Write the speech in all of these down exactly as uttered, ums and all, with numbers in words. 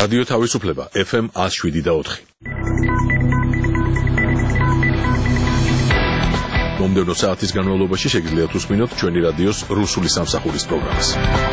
რადიო თავისუფლება ეფ ემ one oh seven და four. მომდევნო საათის განმავლობაში შეგიძლიათ უსმინოთ ჩვენი რადიოს რუსული სამსახურის პროგრამას.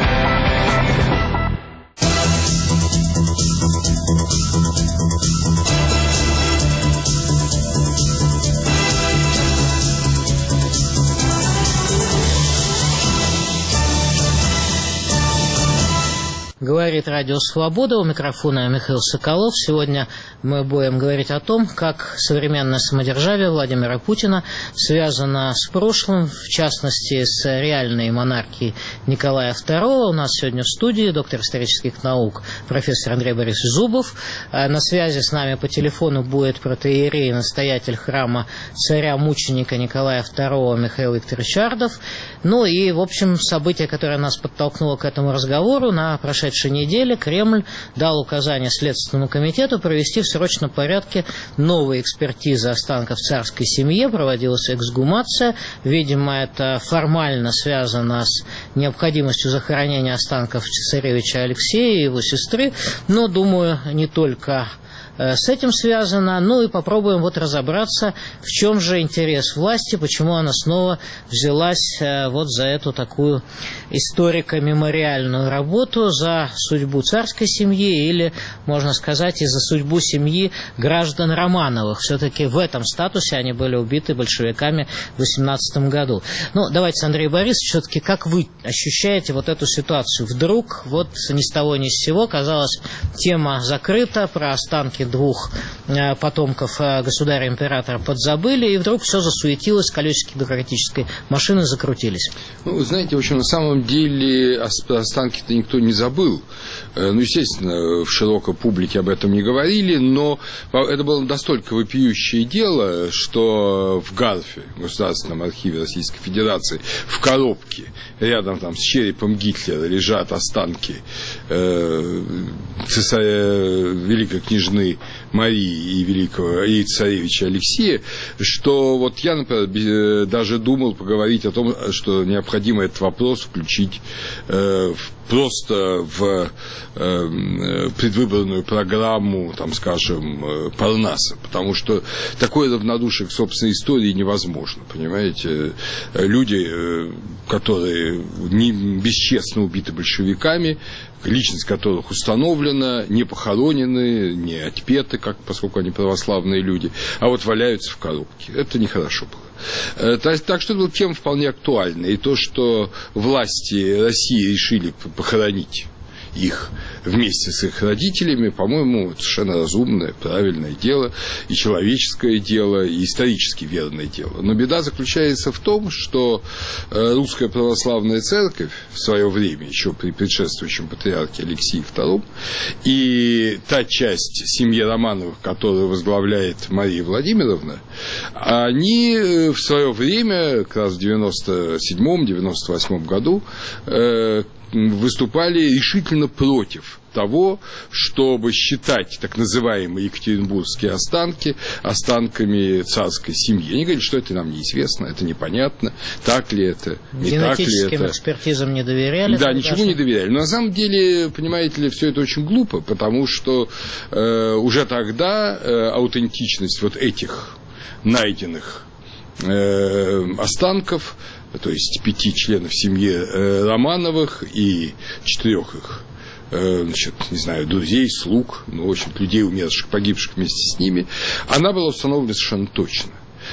Говорит Радио Свобода, у микрофона Михаил Соколов. Сегодня мы будем говорить о том, как современное самодержавие Владимира Путина связано с прошлым, в частности, с реальной монархией Николая второго. У нас сегодня в студии доктор исторических наук, профессор Андрей Борисович Зубов. На связи с нами по телефону будет протоиерей, настоятель храма царя-мученика Николая второго Михаил Викторович Ардов. Ну и, в общем, событие, которое нас подтолкнуло к этому разговору, на прошедшей неделе Кремль дал указание Следственному комитету провести в срочном порядке новые экспертизы останков царской семьи. Проводилась эксгумация. Видимо, это формально связано с необходимостью захоронения останков цесаревича Алексея и его сестры. Но, думаю, не только с этим связано. Ну и попробуем вот разобраться, в чем же интерес власти, почему она снова взялась вот за эту такую историко-мемориальную работу, за судьбу царской семьи или, можно сказать, и за судьбу семьи граждан Романовых. Все-таки в этом статусе они были убиты большевиками в восемнадцатом году. Ну, давайте, Андрей Борисович, все-таки как вы ощущаете вот эту ситуацию? Вдруг вот ни с того ни с сего, казалось, тема закрыта, про останки двух э, потомков э, государя-императора подзабыли, и вдруг все засуетилось, колесики бюрократической машины закрутились. Ну, вы знаете, в общем, на самом деле останки-то никто не забыл. Э, ну, естественно, в широкой публике об этом не говорили, но это было настолько вопиющее дело, что в ГАРФе, Государственном архиве Российской Федерации, в коробке рядом там с черепом Гитлера лежат останки э, цесаря, великой княжны Марии и великого и царевича Алексея, что вот я, например, даже думал поговорить о том, что необходимо этот вопрос включить э, в, просто в э, предвыборную программу, там, скажем, Парнаса, потому что такое равнодушие к собственной истории невозможно, понимаете, люди, которые не, бесчестно убиты большевиками, личность которых установлена, не похоронены, не отпеты, как, поскольку они православные люди, а вот валяются в коробке. Это нехорошо было. Так, так что это была тема вполне актуальная. И то, что власти России решили похоронить их вместе с их родителями, по-моему, совершенно разумное, правильное дело, и человеческое дело, и исторически верное дело. Но беда заключается в том, что русская православная церковь в свое время, еще при предшествующем патриархе Алексее втором, и та часть семьи Романовых, которую возглавляет Мария Владимировна, они в свое время, как раз в девяносто седьмом — девяносто восьмом году, выступали решительно против того, чтобы считать так называемые екатеринбургские останки останками царской семьи. Они говорят, что это нам неизвестно, это непонятно, так ли это, не так ли это. Генетическим экспертизам не доверяли? Да, ничего даже не доверяли. Но на самом деле, понимаете ли, все это очень глупо, потому что э, уже тогда э, аутентичность вот этих найденных э, останков, то есть пяти членов семьи э, Романовых и четырех их, э, значит, не знаю, друзей, слуг, ну, в общем, людей, умерших, погибших вместе с ними, она была установлена совершенно точно.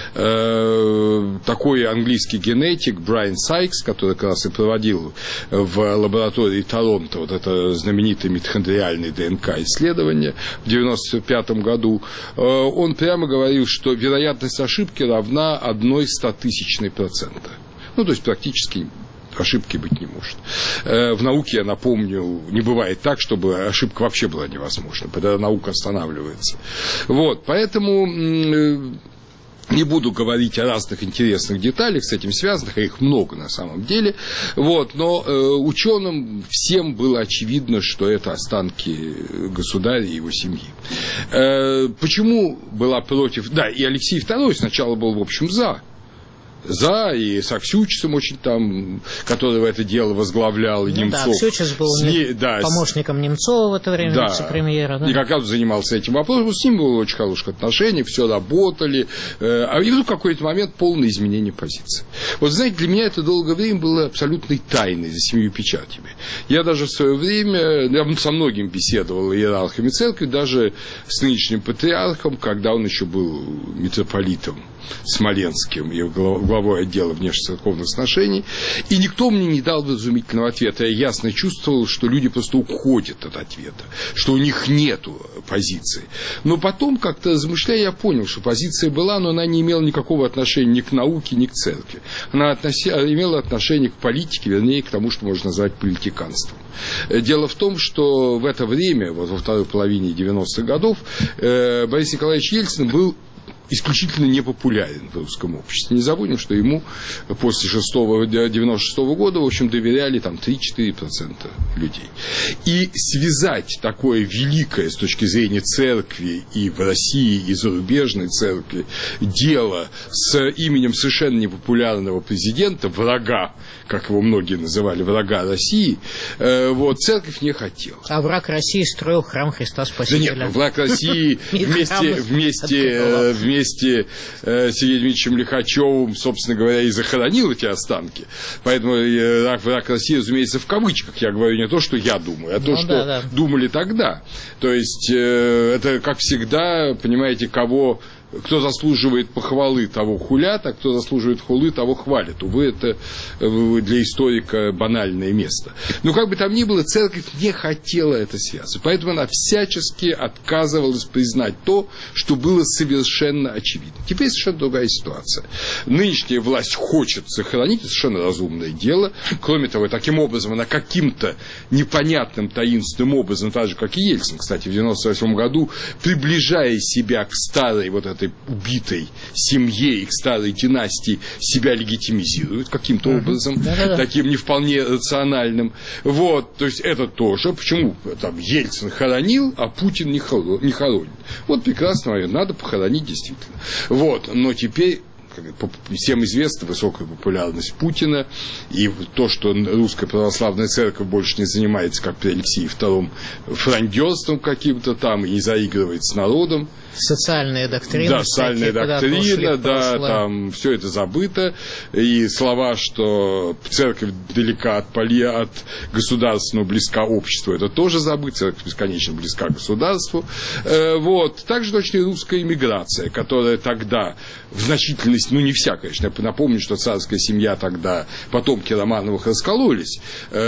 Э, такой английский генетик Брайан Сайкс, который как раз и проводил в лаборатории Торонто вот это знаменитое митохондриальное ДНК-исследование в девяносто пятом году, э, он прямо говорил, что вероятность ошибки равна одной стотысячной процента. Ну, то есть, практически ошибки быть не может. В науке, я напомню, не бывает так, чтобы ошибка вообще была невозможна, когда наука останавливается. Вот, поэтому не буду говорить о разных интересных деталях с этим связанных, а их много на самом деле. Вот, но ученым всем было очевидно, что это останки государя и его семьи. Почему была против... Да, и Алексей второй сначала был, в общем, за. за, и с Аксючицем очень там, который это дело возглавлял, и ну, Немцов. Да, Аксючиц был с ней, да, помощником Немцова в это время, да, вице-премьера. Да. И как раз занимался этим вопросом, с ним было очень хороших отношений, все работали, а и вдруг в какой-то момент полное изменение позиции. Вот знаете, для меня это долгое время было абсолютной тайной за семью печатями. Я даже в свое время, я со многими беседовал иерархами церкви, даже с нынешним патриархом, когда он еще был митрополитом Смоленским и главой отдела внешнецерковных сношений, и никто мне не дал вразумительного ответа. Я ясно чувствовал, что люди просто уходят от ответа, что у них нету позиции. Но потом, как-то размышляя, я понял, что позиция была, но она не имела никакого отношения ни к науке, ни к церкви. Она относи... имела отношение к политике, вернее, к тому, что можно назвать политиканством. Дело в том, что в это время, вот во второй половине девяностых годов, Борис Николаевич Ельцин был исключительно непопулярен в русском обществе. Не забудем, что ему после девяносто шестого года, в общем, доверяли там три-четыре процента людей. И связать такое великое с точки зрения церкви и в России, и зарубежной церкви дело с именем совершенно непопулярного президента, врага, как его многие называли, врага России, вот, церковь не хотела. А враг России строил храм Христа Спасителя. Да нет, враг России вместе, вместе, вместе с Сергеем Дмитриевичем Лихачевым, собственно говоря, и захоронил эти останки. Поэтому враг, враг России, разумеется, в кавычках, я говорю не то, что я думаю, а то, ну, что да, да. думали тогда. То есть, это, как всегда, понимаете, кого... Кто заслуживает похвалы, того хулят, а кто заслуживает хулы, того хвалят. Увы, это для историка банальное место. Но как бы там ни было, церковь не хотела это связывать. Поэтому она всячески отказывалась признать то, что было совершенно очевидно. Теперь совершенно другая ситуация. Нынешняя власть хочет сохранить, это совершенно разумное дело. Кроме того, таким образом, она каким-то непонятным, таинственным образом, так же, как и Ельцин, кстати, в девяносто восьмом году, приближая себя к старой вот этой убитой семье и к старой династии, себя легитимизирует каким-то uh-huh. образом, да-да-да. таким не вполне рациональным. Вот, то есть это тоже. Почему там Ельцин хоронил, а Путин не хоронит? Вот прекрасно, надо похоронить действительно. Вот, но теперь всем известна высокая популярность Путина, и то, что русская православная церковь больше не занимается, как при Алексее втором, фрондерством каким-то там, и не заигрывает с народом. Социальные доктрины. Да, социальная доктрина, да, там все это забыто. И слова, что церковь далека от, поли, от государства, но близка обществу, это тоже забыто. Церковь бесконечно близка к государству. Вот. Также точно и русская эмиграция, которая тогда в значительной, ну не вся, конечно, я напомню, что царская семья тогда, потомки Романовых раскололись.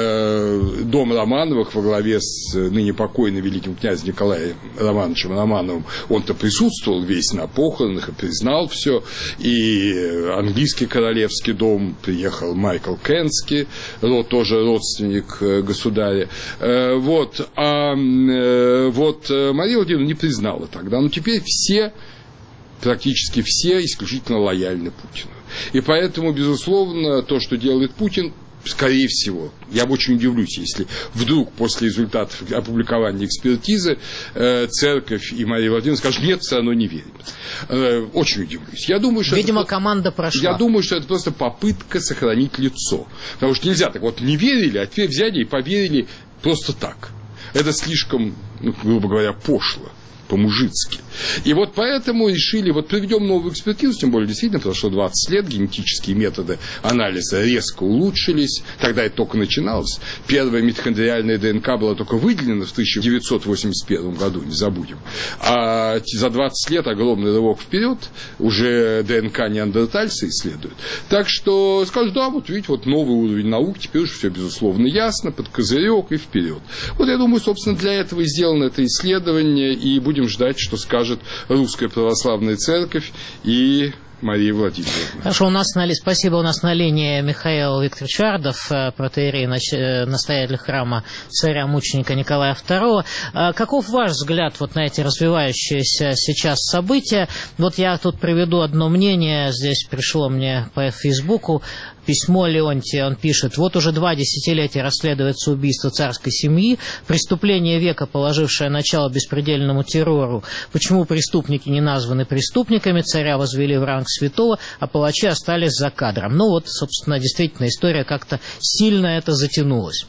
Дом Романовых во главе с ныне покойным великим князем Николаем Романовичем Романовым, он-то присутствовал весь на похоронах и признал все. И английский королевский дом, приехал Майкл Кенский, тоже родственник государя. Вот. А вот Мария Владимировна не признала тогда. Но теперь все, практически все, исключительно лояльны Путину. И поэтому, безусловно, то, что делает Путин, скорее всего, я бы очень удивлюсь, если вдруг после результатов опубликования экспертизы э, церковь и Мария Владимировна скажут, нет, все равно не верим. Э, очень удивлюсь. Я думаю, что Видимо, это, команда прошла. Я думаю, что это просто попытка сохранить лицо. Потому что нельзя так вот не верили, а теперь взяли и поверили просто так. Это слишком, ну, грубо говоря, пошло. По-мужицки. И вот поэтому решили, вот проведем новую экспертизу, тем более действительно прошло двадцать лет, генетические методы анализа резко улучшились, тогда это только начиналось. Первая митохондриальная ДНК была только выделена в тысяча девятьсот восемьдесят первом году, не забудем. А за двадцать лет огромный рывок вперед, уже ДНК неандертальца исследуют. Так что скажут, да, вот видите, вот новый уровень наук, теперь уже все безусловно ясно, под козырек и вперед. Вот я думаю, собственно, для этого и сделано это исследование, и будем ждать, что скажет Русская Православная Церковь и Мария Владимировна. Хорошо, у нас на ли... спасибо, у нас на линии Михаил Викторович Ардов, протоиерей, настоятель храма царя-мученика Николая второго. Каков ваш взгляд вот на эти развивающиеся сейчас события? Вот я тут приведу одно мнение, здесь пришло мне по Фейсбуку письмо Леонтия, он пишет: вот уже два десятилетия расследуется убийство царской семьи, преступление века, положившее начало беспредельному террору. Почему преступники не названы преступниками, царя возвели в ранг святого, а палачи остались за кадром. Ну вот, собственно, действительно, история как-то сильно это затянулась.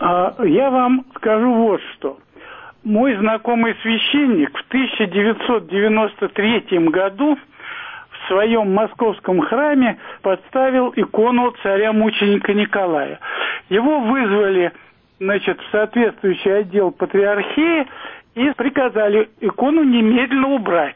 Я вам скажу вот что. Мой знакомый священник в тысяча девятьсот девяносто третьем году в своем московском храме подставил икону царя-мученика Николая. Его вызвали, значит, в соответствующий отдел патриархии и приказали икону немедленно убрать.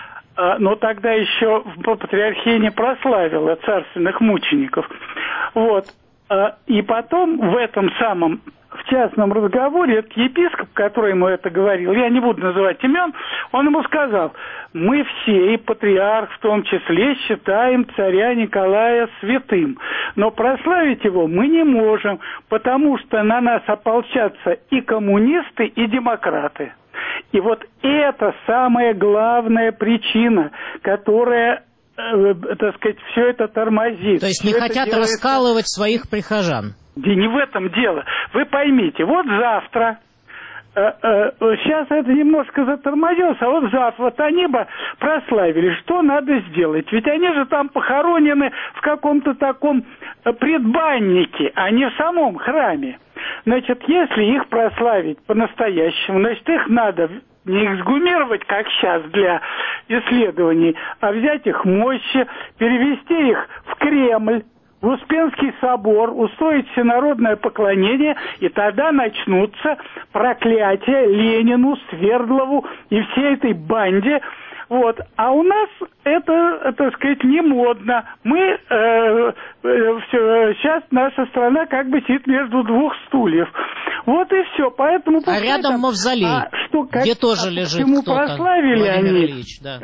Но тогда еще патриархия не прославила царственных мучеников. Вот. И потом в этом самом, в частном разговоре, этот епископ, который ему это говорил, я не буду называть имен, он ему сказал: мы все, и патриарх в том числе, считаем царя Николая святым, но прославить его мы не можем, потому что на нас ополчатся и коммунисты, и демократы. И вот это самая главная причина, которая, э, так сказать, все это тормозит. То есть не все хотят делается... раскалывать своих прихожан. Да не в этом дело. Вы поймите, вот завтра, э, э, сейчас это немножко затормозилось, а вот завтра, вот они бы прославили, что надо сделать? Ведь они же там похоронены в каком-то таком предбаннике, а не в самом храме. Значит, если их прославить по-настоящему, значит, их надо не эксгумировать, как сейчас для исследований, а взять их мощи, перевести их в Кремль, в Успенский собор, устроить всенародное поклонение, и тогда начнутся проклятия Ленину, Свердлову и всей этой банде. Вот. А у нас это, так сказать, не модно. Мы э, э, все, сейчас наша страна как бы сидит между двух стульев. Вот и все. Поэтому а рядом там, мавзолей, а что, как, где тоже а лежит почему кто-то. прославили Владимир они Ильич, да.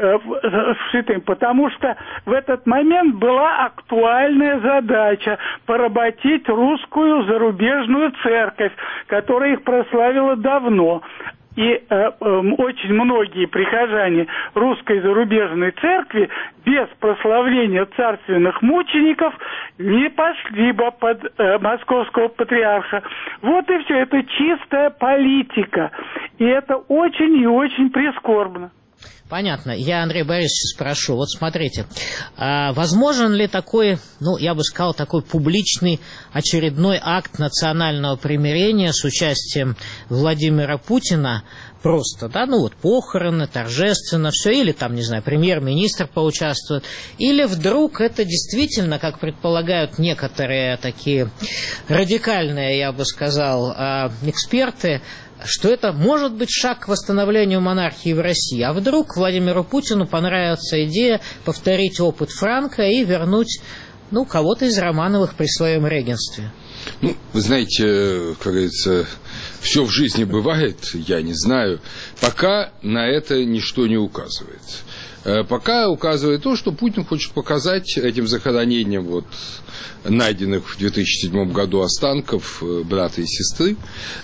э, потому что в этот момент была актуальная задача поработить русскую зарубежную церковь, которая их прославила давно. И э, э, очень многие прихожане русской зарубежной церкви без прославления царственных мучеников не пошли бы под э, московского патриарха. Вот и все. Это чистая политика. И это очень и очень прискорбно. Понятно. Я, Андрей Борисович, спрошу. Вот смотрите, а возможен ли такой, ну, я бы сказал, такой публичный очередной акт национального примирения с участием Владимира Путина? Просто, да, ну вот похороны, торжественно, все, или там, не знаю, премьер-министр поучаствует, или вдруг это действительно, как предполагают некоторые такие радикальные, я бы сказал, эксперты, что это может быть шаг к восстановлению монархии в России. А вдруг Владимиру Путину понравится идея повторить опыт Франка и вернуть, ну, кого-то из Романовых при своем регенстве? Ну, вы знаете, как говорится, все в жизни бывает, я не знаю. Пока на это ничто не указывает. Пока указывает то, что Путин хочет показать этим захоронением вот, найденных в две тысячи седьмом году останков брата и сестры,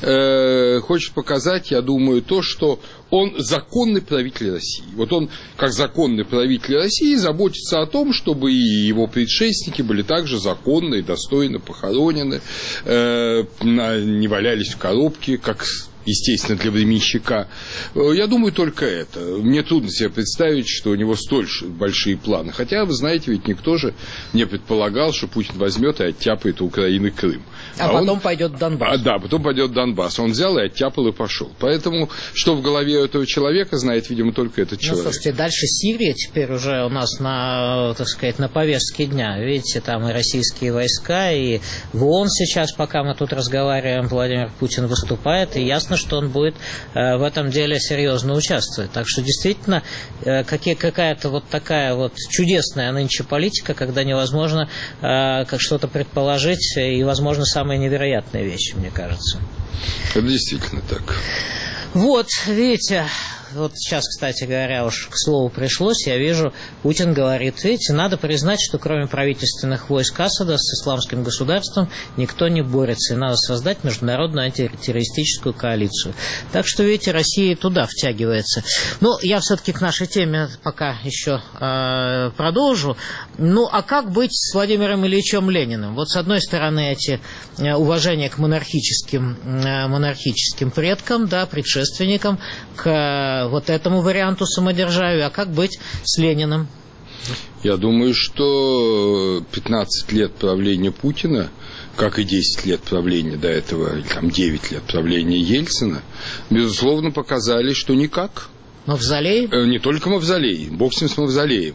э, хочет показать, я думаю, то, что он законный правитель России. Вот он, как законный правитель России, заботится о том, чтобы и его предшественники были также законно и достойно похоронены, э, не валялись в коробке, как... естественно, для временщика. Я думаю, только это. Мне трудно себе представить, что у него столь большие планы. Хотя, вы знаете, ведь никто же не предполагал, что Путин возьмет и оттяпает у Украины Крым. А, а потом он... пойдет в Донбасс. А, да, потом пойдет в Донбасс. Он взял и оттяпал и пошел. Поэтому, что в голове у этого человека, знает, видимо, только этот человек. Ну, слушайте, дальше Сирия теперь уже у нас на, так сказать, на повестке дня. Видите, там и российские войска, и в ООН сейчас, пока мы тут разговариваем, Владимир Путин выступает, и ясно, что он будет э, в этом деле серьезно участвовать. Так что действительно э, какие, какая-то вот такая вот чудесная нынче политика, когда невозможно э, как что-то предположить, и, возможно, самые невероятные вещи, мне кажется. Это действительно так. Вот, видите... Вот сейчас, кстати говоря, уж к слову пришлось, я вижу, Путин говорит, видите, надо признать, что кроме правительственных войск Асада с исламским государством никто не борется, и надо создать международную антитеррористическую коалицию. Так что, видите, Россия туда втягивается. Но я все-таки к нашей теме пока еще э, продолжу. Ну, а как быть с Владимиром Ильичем Лениным? Вот с одной стороны эти э, уважения к монархическим, э, монархическим предкам, да, предшественникам, к вот этому варианту самодержавия, а как быть с Лениным? Я думаю, что пятнадцать лет правления Путина, как и десять лет правления до этого, или там девять лет правления Ельцина, безусловно, показали, что никак. Мавзолей? Не только мавзолей, бог с ним с мавзолеем.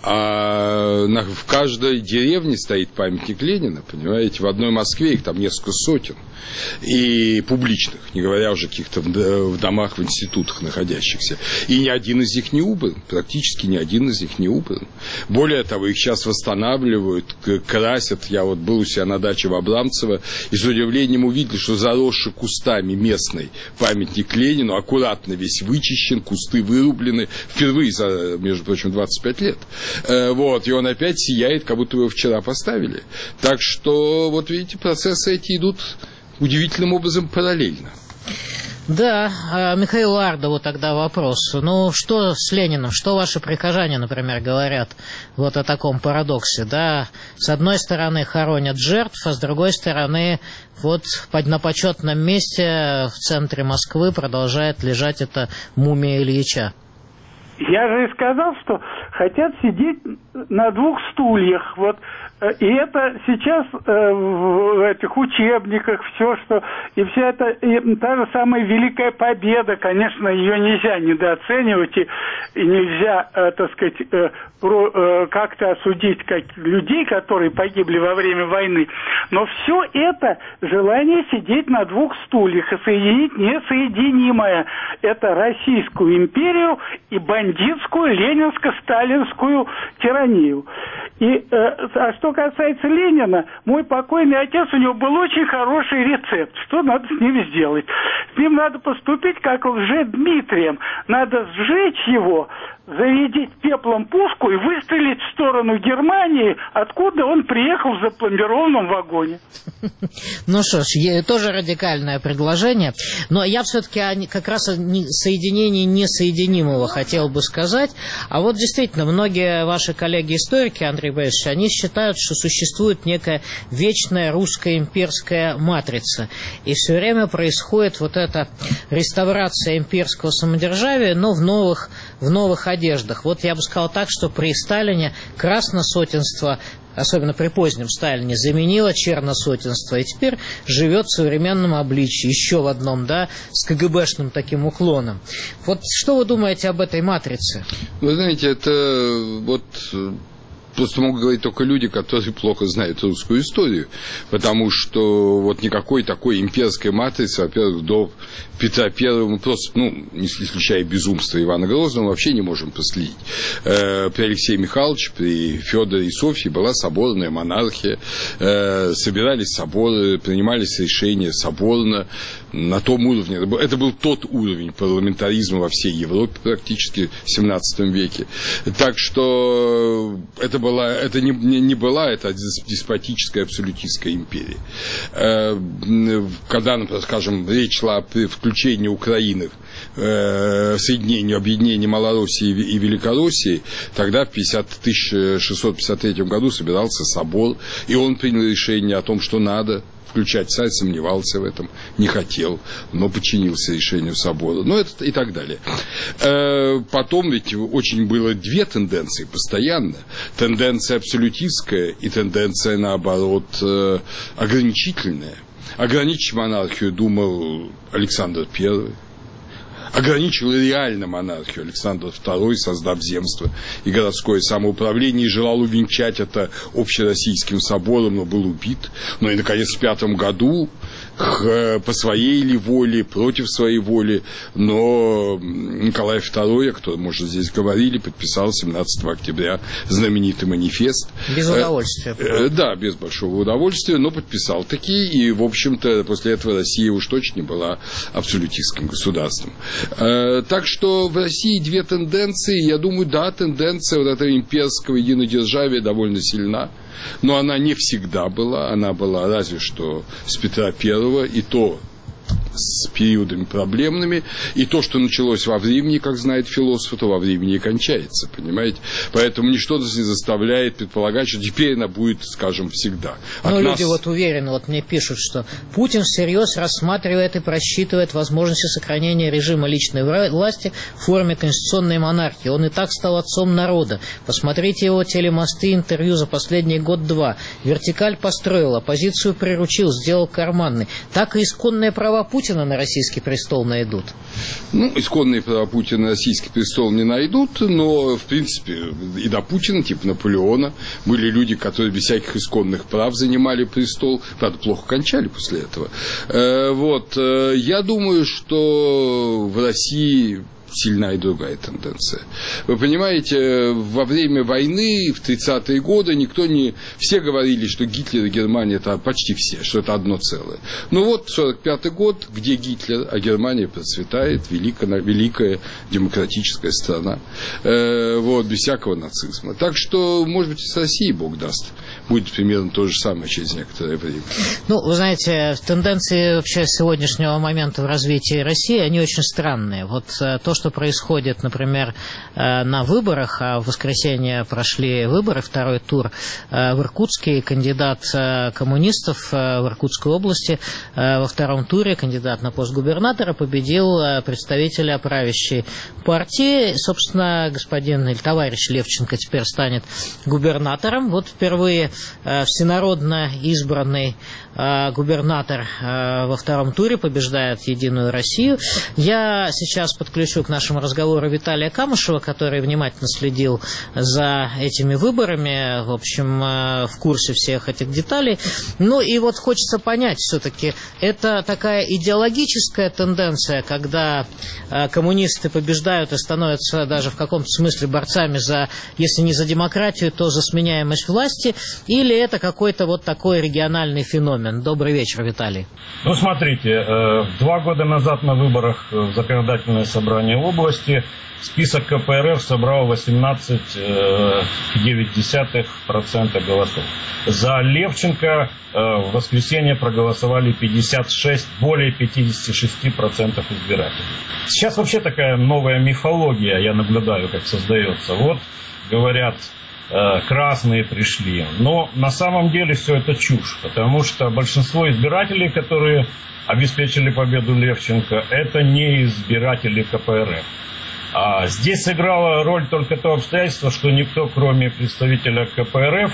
А на, в каждой деревне стоит памятник Ленина, понимаете, в одной Москве их там несколько сотен. И публичных, не говоря уже о каких-то в домах, в институтах находящихся. И ни один из них не убран, практически ни один из них не убран. Более того, их сейчас восстанавливают, красят. Я вот был у себя на даче в Абрамцево, и с удивлением увидел, что заросший кустами местный памятник Ленину аккуратно весь вычищен, кусты вырублены, впервые за, между прочим, двадцать пять лет. Вот, и он опять сияет, как будто его вчера поставили. Так что, вот видите, процессы эти идут удивительным образом параллельно. Да, Михаилу Ардову тогда вопрос. Ну, что с Лениным, что ваши прихожане, например, говорят вот о таком парадоксе, да? С одной стороны хоронят жертв, а с другой стороны вот на почетном месте в центре Москвы продолжает лежать эта мумия Ильича. Я же и сказал, что хотят сидеть на двух стульях, вот. И это сейчас э, в этих учебниках все, что... И вся эта... И та же самая Великая Победа, конечно, ее нельзя недооценивать, и, и нельзя, э, так сказать, э, про, э, как-то осудить как людей, которые погибли во время войны. Но все это желание сидеть на двух стульях и соединить несоединимое. Это Российскую империю и бандитскую ленинско-сталинскую тиранию. И, э, а что касается Ленина, мой покойный отец, у него был очень хороший рецепт. Что надо с ним сделать? С ним надо поступить, как лже-Дмитрием. Надо сжечь его, зарядить пеплом пушку и выстрелить в сторону Германии, откуда он приехал в запломбированном вагоне. Ну что ж, тоже радикальное предложение. Но я все-таки как раз о соединении несоединимого хотел бы сказать. А вот действительно, многие ваши коллеги-историки, Андрей Борисович, они считают, что существует некая вечная русская имперская матрица. И все время происходит вот эта реставрация имперского самодержавия, но в новых, в новых одеждах. Вот я бы сказал так, что при Сталине красносотенство, особенно при позднем Сталине, заменило черносотенство, и теперь живет в современном обличии, еще в одном, да, с КГБшным таким уклоном. Вот что вы думаете об этой матрице? Вы знаете, это вот... Просто могут говорить только люди, которые плохо знают русскую историю, потому что вот никакой такой имперской матрицы, во-первых, до Петра Первого мы просто, ну, не исключая безумства Ивана Грозного, вообще не можем проследить. При Алексее Михайловиче, при Федоре и Софье была соборная монархия, собирались соборы, принимались решения соборно на том уровне. Это был тот уровень парламентаризма во всей Европе практически в семнадцатом веке. Так что это была, это не, не, не была это деспотическая, абсолютистская империя. Когда, например, скажем, речь шла о включении Украины в соединению, объединению Малороссии и Великороссии, тогда в тысяча шестьсот пятьдесят третьем году собирался собор, и он принял решение о том, что надо включать. Царь сомневался в этом, не хотел, но подчинился решению собора. Ну, это и так далее. Потом ведь очень было две тенденции постоянно. Тенденция абсолютистская и тенденция, наоборот, ограничительная. Ограничить монархию думал Александр Первый. Ограничил реально монархию Александр Второй, создав земство и городское самоуправление, и желал увенчать это общероссийским собором, но был убит. Ну и, наконец, в пятом году, по своей ли воле, против своей воли, но Николай Второй, о котором мы уже здесь говорили, подписал семнадцатого октября знаменитый манифест. Без удовольствия. Э, да, без большого удовольствия, но подписал такие, и, в общем-то, после этого Россия уж точно не была абсолютистским государством. Так что в России две тенденции. Я думаю, да, тенденция вот этого имперского единодержавия довольно сильна, но она не всегда была. Она была разве что с Петра Первого, и то с периодами проблемными, и то, что началось во времени, как знает философ, то во времени и кончается, понимаете? Поэтому ничто нас не заставляет предполагать, что теперь она будет, скажем, всегда. От Но нас... люди вот уверены, вот мне пишут, что Путин всерьез рассматривает и просчитывает возможности сохранения режима личной власти в форме конституционной монархии. Он и так стал отцом народа. Посмотрите его телемосты, интервью за последний год-два. Вертикаль построил, оппозицию приручил, сделал карманный. Так и исконные права Путина на российский престол найдут. Ну, исконные права Путина на российский престол не найдут, но, в принципе, и до Путина, типа Наполеона, были люди, которые без всяких исконных прав занимали престол, правда, плохо кончали после этого. Вот, я думаю, что в России сильна и другая тенденция. Вы понимаете, во время войны в тридцатые годы никто не... Все говорили, что Гитлер и Германия, это почти все, что это одно целое. Ну вот, сорок пятый год, где Гитлер, а Германия процветает, великая, великая демократическая страна, э, вот, без всякого нацизма. Так что, может быть, и с Россией, Бог даст, будет примерно то же самое через некоторое время. Ну, вы знаете, тенденции вообще сегодняшнего момента в развитии России, они очень странные. Вот то, что происходит, например, на выборах, а в воскресенье прошли выборы, второй тур в Иркутске, кандидат коммунистов в Иркутской области во втором туре, кандидат на пост губернатора, победил представителя правящей партии. Собственно, господин или товарищ Левченко теперь станет губернатором. Вот впервые всенародно избранный губернатор во втором туре побеждает Единую Россию. Я сейчас подключу к нашему разговору Виталия Камышева, который внимательно следил за этими выборами, в общем, в курсе всех этих деталей. Ну и вот хочется понять, все-таки это такая идеологическая тенденция, когда коммунисты побеждают и становятся даже в каком-то смысле борцами за, если не за демократию, то за сменяемость власти, или это какой-то вот такой региональный феномен? Добрый вечер, Виталий. Ну, смотрите, два года назад на выборах в законодательное собрание области список ка пэ эр эф собрал восемнадцать целых девять десятых процента голосов. За Левченко в воскресенье проголосовали пятьдесят шесть, более пятьдесят шесть процентов избирателей. Сейчас вообще такая новая мифология, я наблюдаю, как создается. Вот, говорят, красные пришли. Но на самом деле все это чушь, потому что большинство избирателей, которые обеспечили победу Левченко, это не избиратели ка пэ эр эф. А здесь сыграло роль только то обстоятельство, что никто, кроме представителя ка пэ эр эф,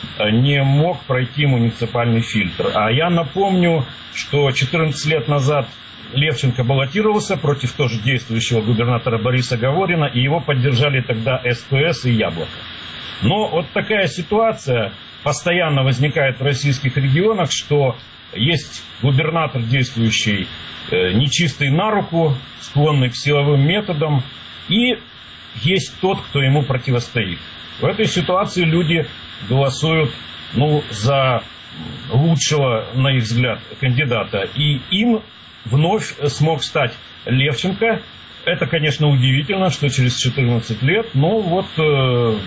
не мог пройти муниципальный фильтр. А я напомню, что четырнадцать лет назад Левченко баллотировался против тоже действующего губернатора Бориса Говорина, и его поддержали тогда эс пэ эс и Яблоко. Но вот такая ситуация постоянно возникает в российских регионах, что есть губернатор, действующий э, нечистый на руку, склонный к силовым методам, и есть тот, кто ему противостоит. В этой ситуации люди голосуют, ну, за лучшего, на их взгляд, кандидата, и им вновь смог стать Левченко. Это, конечно, удивительно, что через четырнадцать лет, но вот э,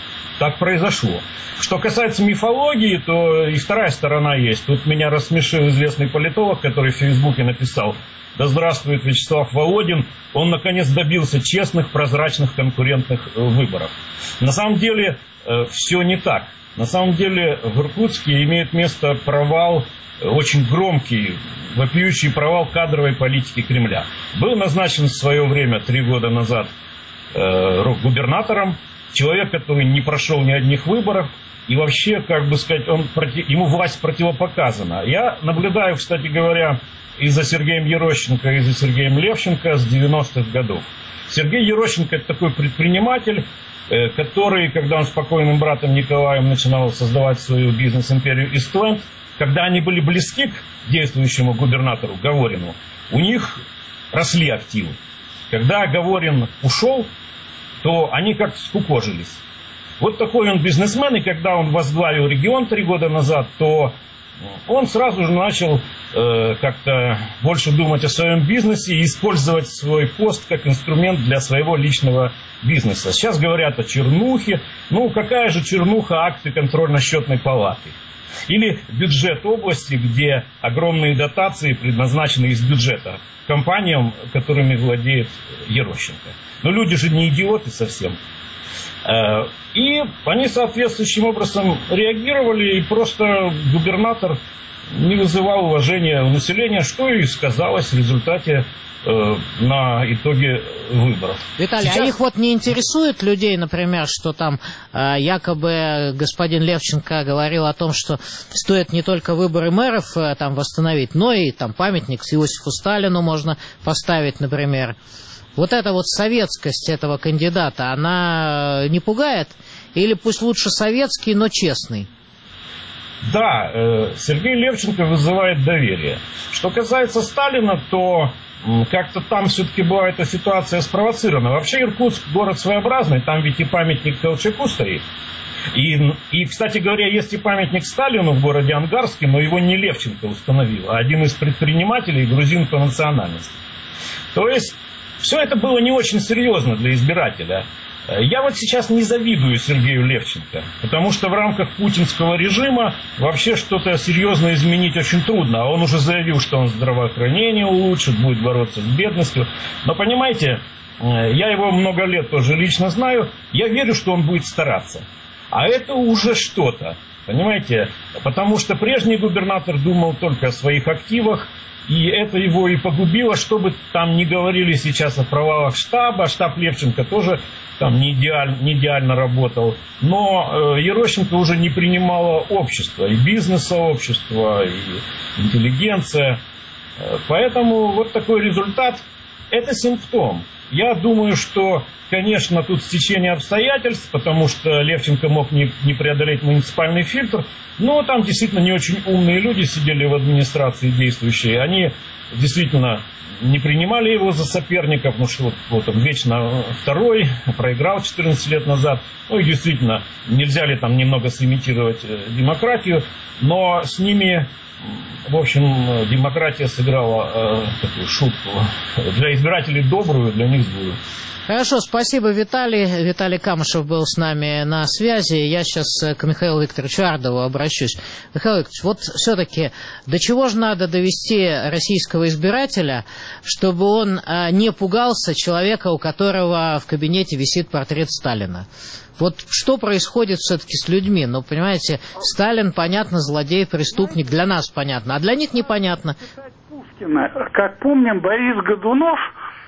так произошло. Что касается мифологии, то и вторая сторона есть. Тут меня рассмешил известный политолог, который в Фейсбуке написал: «Да здравствует Вячеслав Володин, он наконец добился честных, прозрачных, конкурентных выборов». На самом деле э, все не так. На самом деле в Иркутске имеет место провал, очень громкий, вопиющий провал кадровой политики Кремля. Был назначен в свое время, три года назад, э, губернатором человек, который не прошел ни одних выборов, и вообще, как бы сказать, он, ему власть противопоказана. Я наблюдаю, кстати говоря, и за Сергеем Ерощенко, и за Сергеем Левченко с девяностых годов. Сергей Ерощенко – это такой предприниматель, э, который, когда он с покойным братом Николаем начинал создавать свою бизнес-империю Истленд, когда они были близки к действующему губернатору Говорину, у них росли активы. Когда Говорин ушел, то они как-то скукожились. Вот такой он бизнесмен, и когда он возглавил регион три года назад, то он сразу же начал э, как-то больше думать о своем бизнесе и использовать свой пост как инструмент для своего личного бизнеса. Сейчас говорят о чернухе. Ну, какая же чернуха акты контрольно-счетной палаты? Или бюджет области, где огромные дотации предназначены из бюджета компаниям, которыми владеет Ерощенко. Но люди же не идиоты совсем. И они соответствующим образом реагировали, и просто губернатор не вызывал уважения у населения, что и сказалось в результате э, на итоге выборов. Виталий, Сейчас... а их вот не интересует людей, например, что там э, якобы господин Левченко говорил о том, что стоит не только выборы мэров э, там восстановить, но и там памятник Иосифу Сталину можно поставить, например. Вот эта вот советскость этого кандидата, она не пугает? Или пусть лучше советский, но честный? Да, э, Сергей Левченко вызывает доверие. Что касается Сталина, то м, как-то там все-таки была эта ситуация спровоцирована. Вообще Иркутск город своеобразный, там ведь и памятник Колчаку стоит. И, и, кстати говоря, есть и памятник Сталину в городе Ангарске, но его не Левченко установил, а один из предпринимателей, грузин по национальности. То есть все это было не очень серьезно для избирателя. Я вот сейчас не завидую Сергею Левченко, потому что в рамках путинского режима вообще что-то серьезно изменить очень трудно. А он уже заявил, что он здравоохранение улучшит, будет бороться с бедностью. Но понимаете, я его много лет тоже лично знаю, я верю, что он будет стараться. А это уже что-то, понимаете, потому что прежний губернатор думал только о своих активах, и это его и погубило, что бы там ни говорили сейчас о провалах штаба. Штаб Левченко тоже там не идеально, не идеально работал. Но э, Ерощенко уже не принимало общество, и бизнес-сообщество, и интеллигенция. Поэтому вот такой результат – это симптом. Я думаю, что, конечно, тут стечение обстоятельств, потому что Левченко мог не, не преодолеть муниципальный фильтр, но там действительно не очень умные люди сидели в администрации действующие. Они действительно не принимали его за соперника, потому что вот, вот он вечно второй, проиграл четырнадцать лет назад. Ну и действительно, нельзя ли там немного сымитировать демократию, но с ними, в общем, демократия сыграла э, такую шутку. Для избирателей добрую, для них злую. Хорошо, спасибо, Виталий. Виталий Камышев был с нами на связи. Я сейчас к Михаилу Викторовичу Ардову обращусь. Михаил Викторович, вот все-таки до чего же надо довести российского избирателя, чтобы он не пугался человека, у которого в кабинете висит портрет Сталина? Вот что происходит все-таки с людьми? Ну, понимаете, Сталин, понятно, злодей, преступник, для нас понятно, а для них непонятно. Пушкина, как помним, Борис Годунов...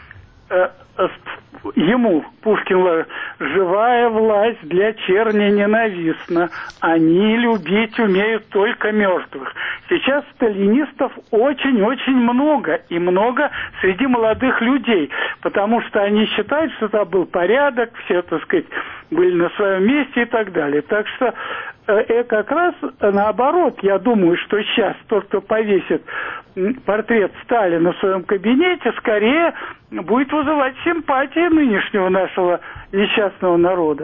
Ему, Пушкин, живая власть для черни ненавистна. Они любить умеют только мертвых. Сейчас сталинистов очень-очень много. И много среди молодых людей. Потому что они считают, что там был порядок, все, так сказать, были на своем месте и так далее. Так что э, как раз наоборот, я думаю, что сейчас тот, кто повесит портрет Сталина в своем кабинете, скорее будет вызывать симпатии нынешнего нашего несчастного народа.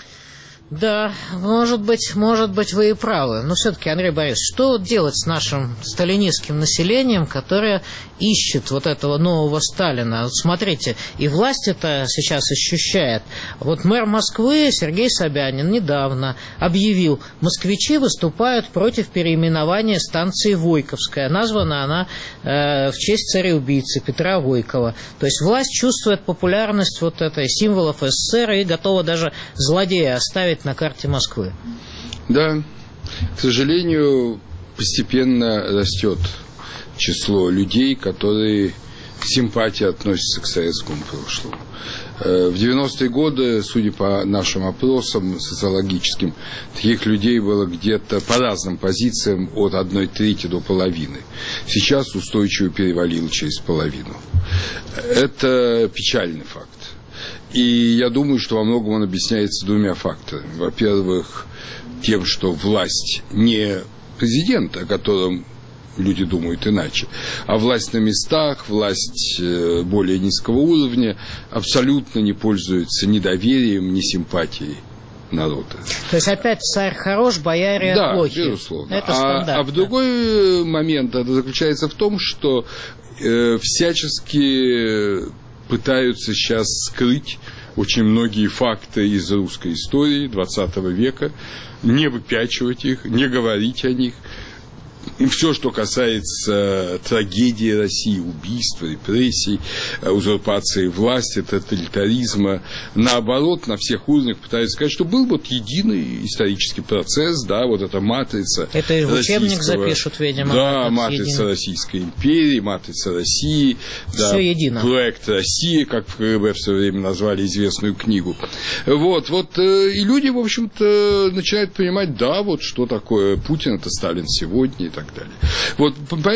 Да, может быть, может быть, вы и правы. Но все-таки, Андрей Борисович, что делать с нашим сталинистским населением, которое ищет вот этого нового Сталина? Вот смотрите, и власть это сейчас ощущает. Вот мэр Москвы Сергей Собянин недавно объявил, москвичи выступают против переименования станции Войковская. Названа она э, в честь царя-убийцы Петра Войкова. То есть власть чувствует популярность вот этой символов СССР и готова даже злодея оставить на карте Москвы. Да, к сожалению, постепенно растет число людей, которые с симпатией относятся к советскому прошлому. В девяностые годы, судя по нашим опросам социологическим, таких людей было где-то по разным позициям от одной трети до половины. Сейчас устойчиво перевалило через половину. Это печальный факт. И я думаю, что во многом он объясняется двумя факторами. Во-первых, тем, что власть не президент, о котором люди думают иначе, а власть на местах, власть более низкого уровня абсолютно не пользуется ни доверием, ни симпатией народа. То есть опять царь хорош, бояре да, плохи. Да, безусловно. Это а, а в другой момент это заключается в том, что э, всячески пытаются сейчас скрыть очень многие факты из русской истории двадцатого века, не выпячивать их, не говорить о них. И все, что касается трагедии России, убийств, репрессий, узурпации власти, тоталитаризма, наоборот, на всех уровнях пытаются сказать, что был вот единый исторический процесс, да, вот эта матрица. Это и в учебник запишут, видимо. Да, матрица единый. Российской империи, матрица России, да, едино. Проект России, как в КГБ все время назвали известную книгу. Вот, вот, и люди, в общем-то, начинают понимать, да, вот что такое Путин, это Сталин сегодня, и так далее. Вот,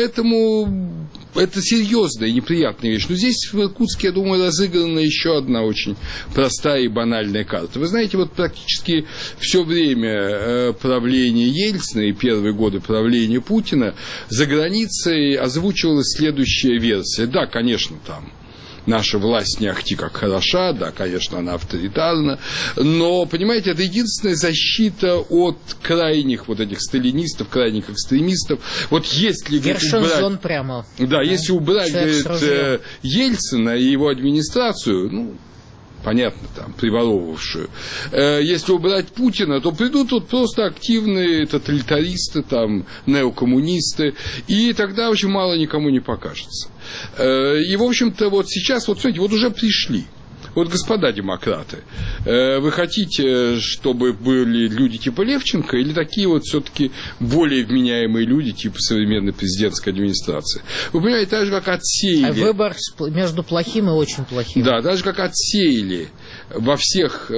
поэтому это серьезная и неприятная вещь. Но здесь в Иркутске, я думаю, разыграна еще одна очень простая и банальная карта. Вы знаете, вот практически все время правления Ельцина и первые годы правления Путина за границей озвучивалась следующая версия. Да, конечно, там наша власть не ахти как хороша, да, конечно, она авторитарна, но, понимаете, это единственная защита от крайних вот этих сталинистов, крайних экстремистов. Вот если убрать, прямо. Да, да, если убрать, говорит, Ельцина и его администрацию, ну, понятно, там, приворовывавшую. Если убрать Путина, то придут вот просто активные тоталитаристы, там, неокоммунисты, и тогда очень мало никому не покажется. И, в общем-то, вот сейчас, вот, смотрите, вот уже пришли. Вот, господа демократы, вы хотите, чтобы были люди типа Левченко или такие вот все-таки более вменяемые люди типа современной президентской администрации? Вы понимаете, так же, как отсеяли... А выбор между плохим и очень плохим. Да, так же, как отсеяли во всех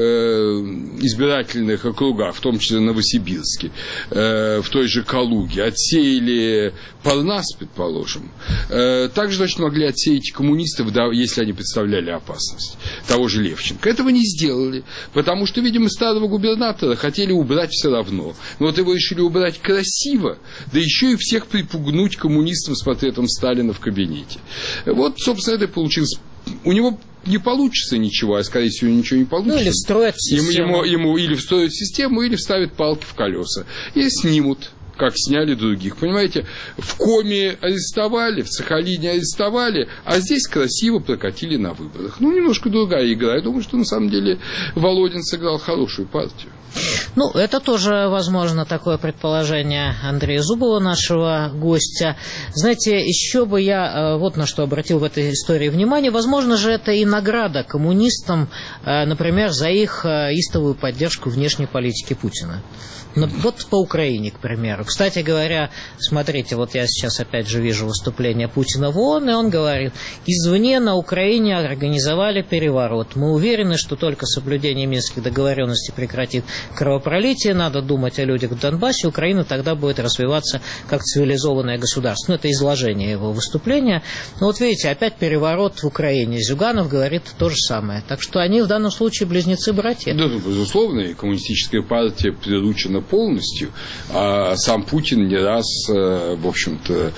избирательных округах, в том числе в Новосибирске, в той же Калуге, отсеяли Парнас, предположим, также, значит, могли отсеять коммунистов, да, если они представляли опасность. Того же Левченко. Этого не сделали, потому что, видимо, старого губернатора хотели убрать все равно. Но вот его решили убрать красиво, да еще и всех припугнуть коммунистам с портретом Сталина в кабинете. Вот, собственно, это и получилось. У него не получится ничего, а, скорее всего, ничего не получится. Ну, или встроят в систему. Ему, ему или встроят в систему, или вставят палки в колеса. И снимут, как сняли других. Понимаете, в Коми арестовали, в Сахалине арестовали, а здесь красиво прокатили на выборах. Ну, немножко другая игра. Я думаю, что на самом деле Володин сыграл хорошую партию. Ну, это тоже, возможно, такое предположение Андрея Зубова, нашего гостя. Знаете, еще бы я вот на что обратил в этой истории внимание. Возможно же, это и награда коммунистам, например, за их истовую поддержку внешней политики Путина. Вот по Украине, к примеру. Кстати говоря, смотрите, вот я сейчас опять же вижу выступление Путина в ООН, и он говорит, извне на Украине организовали переворот. Мы уверены, что только соблюдение минских договоренностей прекратит кровопролитие, надо думать о людях в Донбассе, Украина тогда будет развиваться как цивилизованное государство. Ну, это изложение его выступления. Но вот видите, опять переворот в Украине. Зюганов говорит то же самое. Так что они в данном случае близнецы-братья. Да, безусловно, и коммунистическая партия приручена полностью, а сам Путин не раз, в общем-то,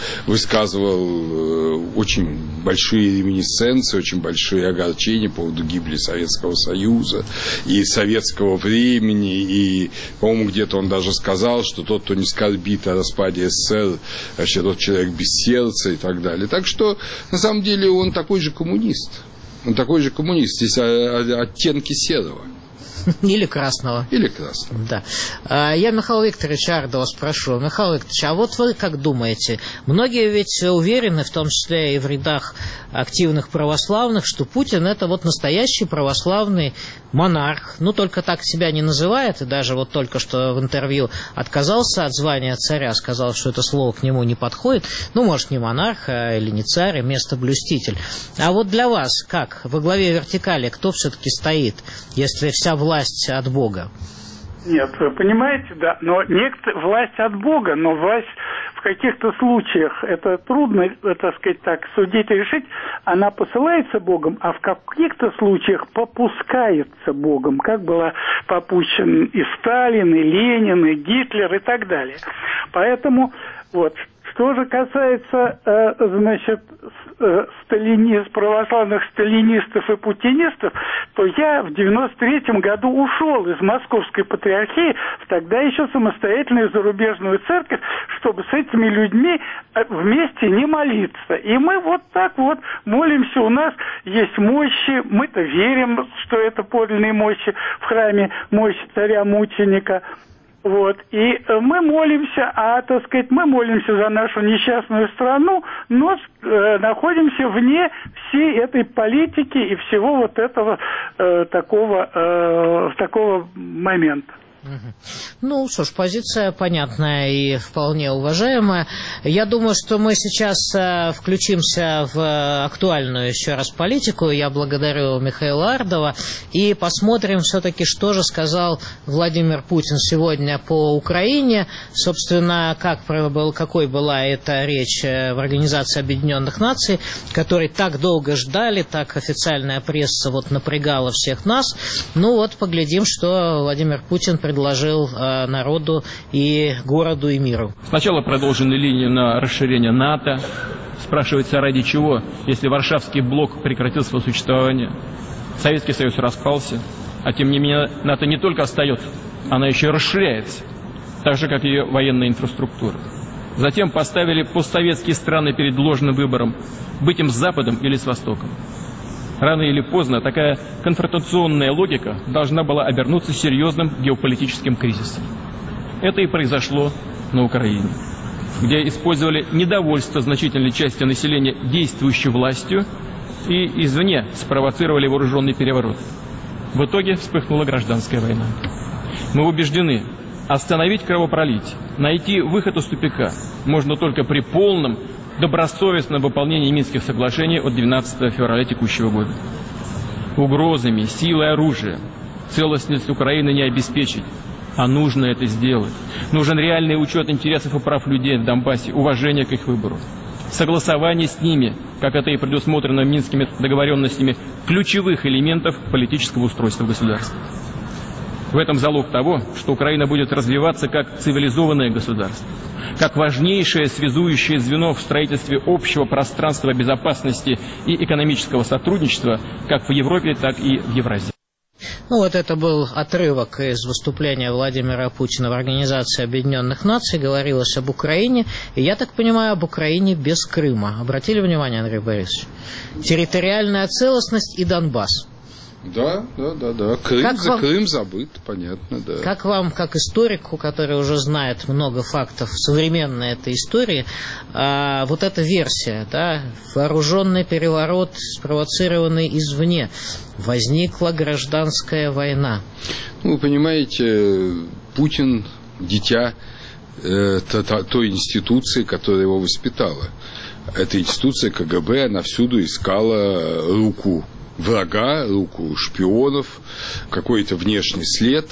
высказывал очень большие реминисценции, очень большие огорчения по поводу гибели Советского Союза и советского времени, и, по-моему, где-то он даже сказал, что тот, кто не скорбит о распаде СССР, вообще тот человек без сердца и так далее. Так что, на самом деле, он такой же коммунист. Он такой же коммунист. Здесь оттенки серого. Или красного. Или красного. Да. Я Михаила Викторовича Ардова спрошу. Михаил Викторович, а вот вы как думаете? Многие ведь уверены, в том числе и в рядах активных православных, что Путин это вот настоящий православный монарх. Ну, только так себя не называет. И даже вот только что в интервью отказался от звания царя, сказал, что это слово к нему не подходит. Ну, может, не монарх, а или не царь, а местоблюститель. А вот для вас как? Во главе вертикали кто все-таки стоит, если вся власть власть от Бога? Нет, вы понимаете, да, но некоторые, власть от Бога, но власть в каких-то случаях, это трудно, так сказать, так судить и решить, она посылается Богом, а в каких-то случаях попускается Богом, как было попущен и Сталин, и Ленин, и Гитлер, и так далее. Поэтому, вот, Что же касается, э, значит, э, сталинист, православных сталинистов и путинистов, то я в девяносто третьем году ушел из Московской патриархии в тогда еще самостоятельную зарубежную церковь, чтобы с этими людьми вместе не молиться. И мы вот так вот молимся, у нас есть мощи, мы-то верим, что это подлинные мощи в храме, мощи царя-мученика. Вот, и мы молимся, а, так сказать, мы молимся за нашу несчастную страну, но э, находимся вне всей этой политики и всего вот этого э, такого, э, такого момента. Ну, что ж, позиция понятная и вполне уважаемая. Я думаю, что мы сейчас э, включимся в актуальную еще раз политику. Я благодарю Михаила Ардова. И посмотрим все-таки, что же сказал Владимир Путин сегодня по Украине. Собственно, как был, какой была эта речь в Организации Объединенных Наций, которой так долго ждали, так официальная пресса вот напрягала всех нас. Ну вот, поглядим, что Владимир Путин предложил э, народу и городу, и миру. Сначала продолжены линии на расширение НАТО. Спрашивается, ради чего, если Варшавский блок прекратил свое существование, Советский Союз распался, а тем не менее НАТО не только остается, она еще и расширяется, так же, как ее военная инфраструктура. Затем поставили постсоветские страны перед ложным выбором, быть им с Западом или с Востоком. Рано или поздно такая конфронтационная логика должна была обернуться серьезным геополитическим кризисом. Это и произошло на Украине, где использовали недовольство значительной части населения действующей властью и извне спровоцировали вооруженный переворот. В итоге вспыхнула гражданская война. Мы убеждены, остановить кровопролитие, найти выход из тупика можно только при полном добросовестном выполнении Минских соглашений от двенадцатого февраля текущего года. Угрозами, силой оружия целостность Украины не обеспечить, а нужно это сделать. Нужен реальный учет интересов и прав людей в Донбассе, уважение к их выбору, согласование с ними, как это и предусмотрено Минскими договоренностями, ключевых элементов политического устройства государства. В этом залог того, что Украина будет развиваться как цивилизованное государство, как важнейшее связующее звено в строительстве общего пространства безопасности и экономического сотрудничества как в Европе, так и в Евразии. Ну вот это был отрывок из выступления Владимира Путина в Организации Объединенных Наций. Говорилось об Украине, и я так понимаю, об Украине без Крыма. Обратили внимание, Андрей Борисович? Территориальная целостность и Донбасс. Да, да, да, да. Крым, как за вам, Крым забыт, понятно, да. Как вам, как историку, который уже знает много фактов современной этой истории, а, вот эта версия, да, вооруженный переворот, спровоцированный извне, возникла гражданская война? Ну, вы понимаете, Путин дитя э, то, то, той институции, которая его воспитала. Эта институция КГБ, она всюду искала руку врага, руку шпионов, какой-то внешний след.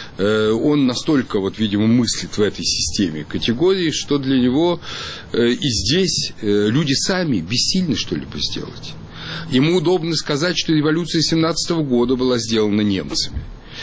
Он настолько, вот, видимо, мыслит в этой системе категории, что для него и здесь люди сами бессильны что-либо сделать. Ему удобно сказать, что революция семнадцатого года была сделана немцами.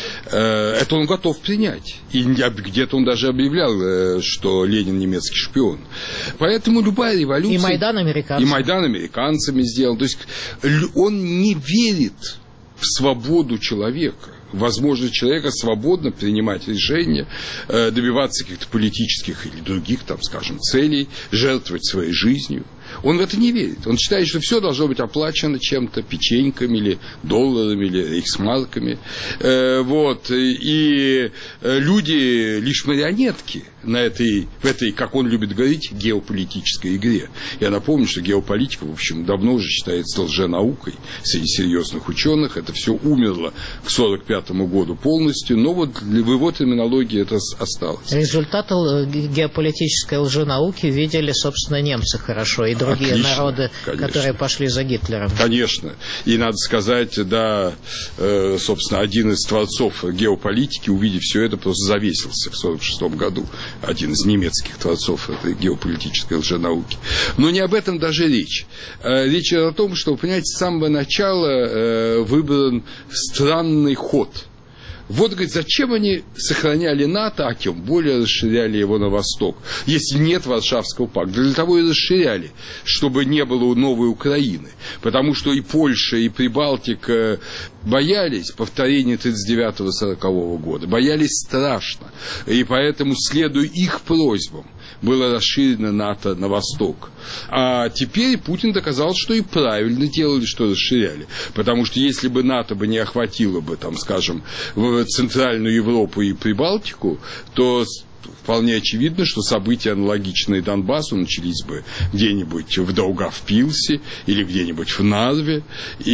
Это он готов принять. И где-то он даже объявлял, что Ленин немецкий шпион. Поэтому любая революция... И Майдан американцами. И Майдан американцами сделан. То есть он не верит в свободу человека. Возможность человека свободно принимать решения, добиваться каких-то политических или других, там, скажем, целей, жертвовать своей жизнью. Он в это не верит. Он считает, что все должно быть оплачено чем-то, печеньками или долларами, или рейхсмарками. Э, вот. И люди лишь марионетки на этой, в этой, как он любит говорить, геополитической игре. Я напомню, что геополитика, в общем, давно уже считается лженаукой среди серьезных ученых. Это все умерло к сорок пятому году полностью, но вот в его терминологии это осталось. Результаты геополитической лженауки видели, собственно, немцы хорошо, и другие Отлично, народы, конечно. Которые пошли за Гитлером. Конечно. И надо сказать, да, э, собственно, один из творцов геополитики, увидев все это, просто завесился в сорок шестом году. Один из немецких творцов этой геополитической лженауки. Но не об этом даже речь. Э, речь о том, что, вы понимаете, с самого начала э, выбран странный ход. Вот, говорит, зачем они сохраняли НАТО, а тем более расширяли его на восток, если нет Варшавского пакта. Для того и расширяли, чтобы не было новой Украины. Потому что и Польша, и Прибалтика боялись повторения тридцать девятого сорокового года, боялись страшно. И поэтому, следуя их просьбам, было расширено НАТО на восток. А теперь Путин доказал, что и правильно делали, что расширяли. Потому что если бы НАТО бы не охватило бы, там, скажем, Центральную Европу и Прибалтику, то вполне очевидно, что события, аналогичные Донбассу, начались бы где-нибудь в Даугавпилсе или где-нибудь в Нарве,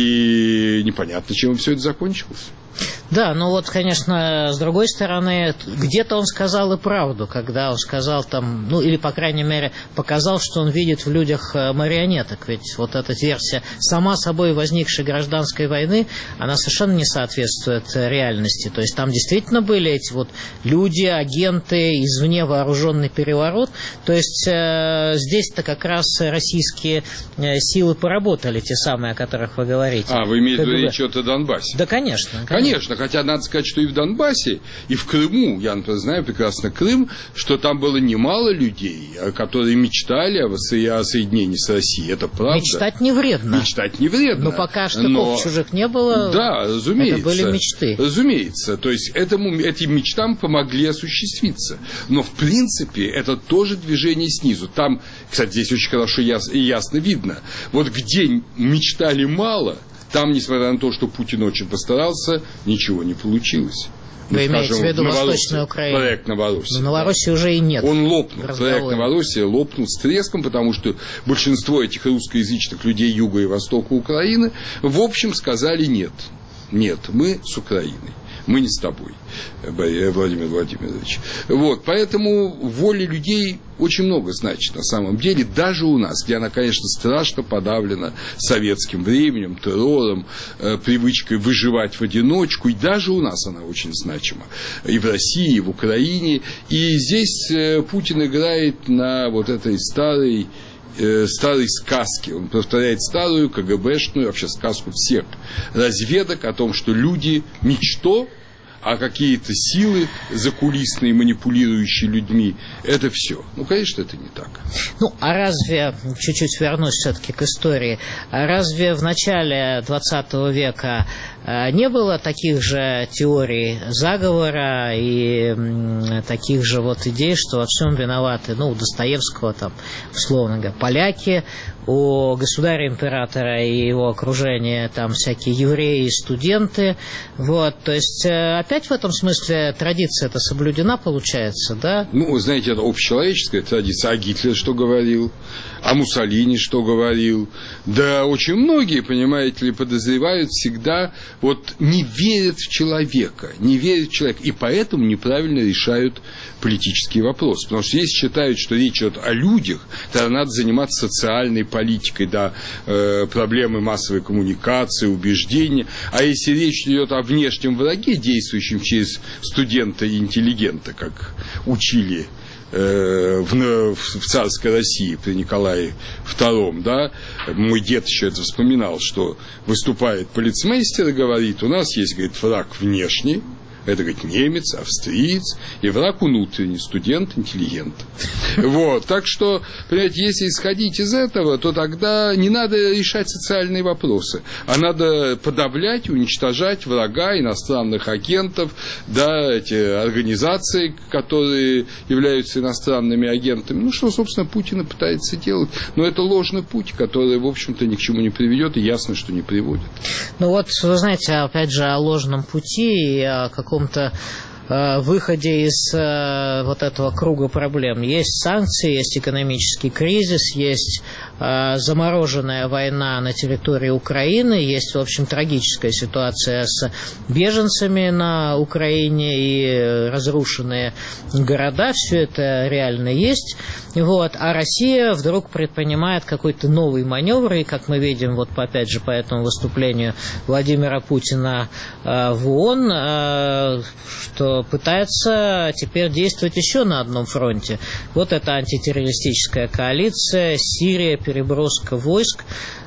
и непонятно, чем все это закончилось. Да, ну вот, конечно, с другой стороны, где-то он сказал и правду, когда он сказал там, ну или, по крайней мере, показал, что он видит в людях марионеток. Ведь вот эта версия сама собой возникшей гражданской войны, она совершенно не соответствует реальности. То есть там действительно были эти вот люди, агенты, извне вооруженный переворот. То есть э, здесь-то как раз российские э, силы поработали, те самые, о которых вы говорите. А, вы имеете в виду речь о Донбассе? Да, конечно. Конечно. Конечно, хотя надо сказать, что и в Донбассе, и в Крыму, я, например, знаю прекрасно Крым, что там было немало людей, которые мечтали о соединении с Россией. Это правда. Мечтать не вредно. Мечтать не вредно. Но пока штыков но... чужих не было, да, разумеется, это были мечты. Разумеется. То есть этому, этим мечтам помогли осуществиться. Но, в принципе, это тоже движение снизу. Там, кстати, здесь очень хорошо и ясно видно. Вот где мечтали мало, там, несмотря на то, что Путин очень постарался, ничего не получилось. Вы ну, имеете в виду Восточную Украину? Проект Новороссия. Но Новороссии да. уже и нет. Он лопнул. Проект Новороссия лопнул с треском, потому что большинство этих русскоязычных людей юга и востока Украины, в общем, сказали нет. Нет, мы с Украиной. Мы не с тобой, Владимир Владимирович. Вот, поэтому воля людей очень много значит на самом деле, даже у нас, где она, конечно, страшно подавлена советским временем, террором, э, привычкой выживать в одиночку, и даже у нас она очень значима. И в России, и в Украине. И здесь э, Путин играет на вот этой старой старой сказки. Он повторяет старую КГБшную вообще сказку всех разведок о том, что люди ничто, а какие-то силы закулисные, манипулирующие людьми, это все. Ну, конечно, это не так. Ну, а разве, чуть-чуть вернусь все-таки к истории, а разве в начале двадцатого века не было таких же теорий заговора и таких же вот идей, что во всем виноваты, ну, у Достоевского там, условно говоря, поляки, у государя-императора и его окружения там всякие евреи и студенты, вот, то есть опять в этом смысле традиция-то соблюдена, получается, да? Ну, вы знаете, это общечеловеческая традиция, а Гитлер что говорил? А Муссолини что говорил? Да очень многие, понимаете ли, подозревают всегда, вот не верят в человека, не верят в человека, и поэтому неправильно решают политические вопросы. Потому что если считают, что речь идет о людях, тогда надо заниматься социальной политикой, да, э, проблемы массовой коммуникации, убеждения. А если речь идет о внешнем враге, действующем через студента и интеллигента, как учили В, в царской России при Николае втором, да, мой дед еще это вспоминал, что выступает полицмейстер и говорит, у нас есть, говорит, враг внешний, это, говорит, немец, австриец, и враг внутренний, студент, интеллигент. Вот, так что, понимаете, если исходить из этого, то тогда не надо решать социальные вопросы, а надо подавлять, уничтожать врага, иностранных агентов, да, эти организации, которые являются иностранными агентами. Ну, что, собственно, Путин и пытается делать. Но это ложный путь, который, в общем-то, ни к чему не приведет, и ясно, что не приводит. Ну, вот, вы знаете, опять же, о ложном пути и о каком каком-то э, выходе из э, вот этого круга проблем. Есть санкции, есть экономический кризис, есть э, замороженная война на территории Украины, есть, в общем, трагическая ситуация с беженцами на Украине и разрушенные города. Все это реально есть. Вот. А Россия вдруг предпринимает какой-то новый маневр, и, как мы видим, вот опять же по этому выступлению Владимира Путина э, в ООН, э, что пытается теперь действовать еще на одном фронте. Вот это антитеррористическая коалиция, Сирия, переброска войск.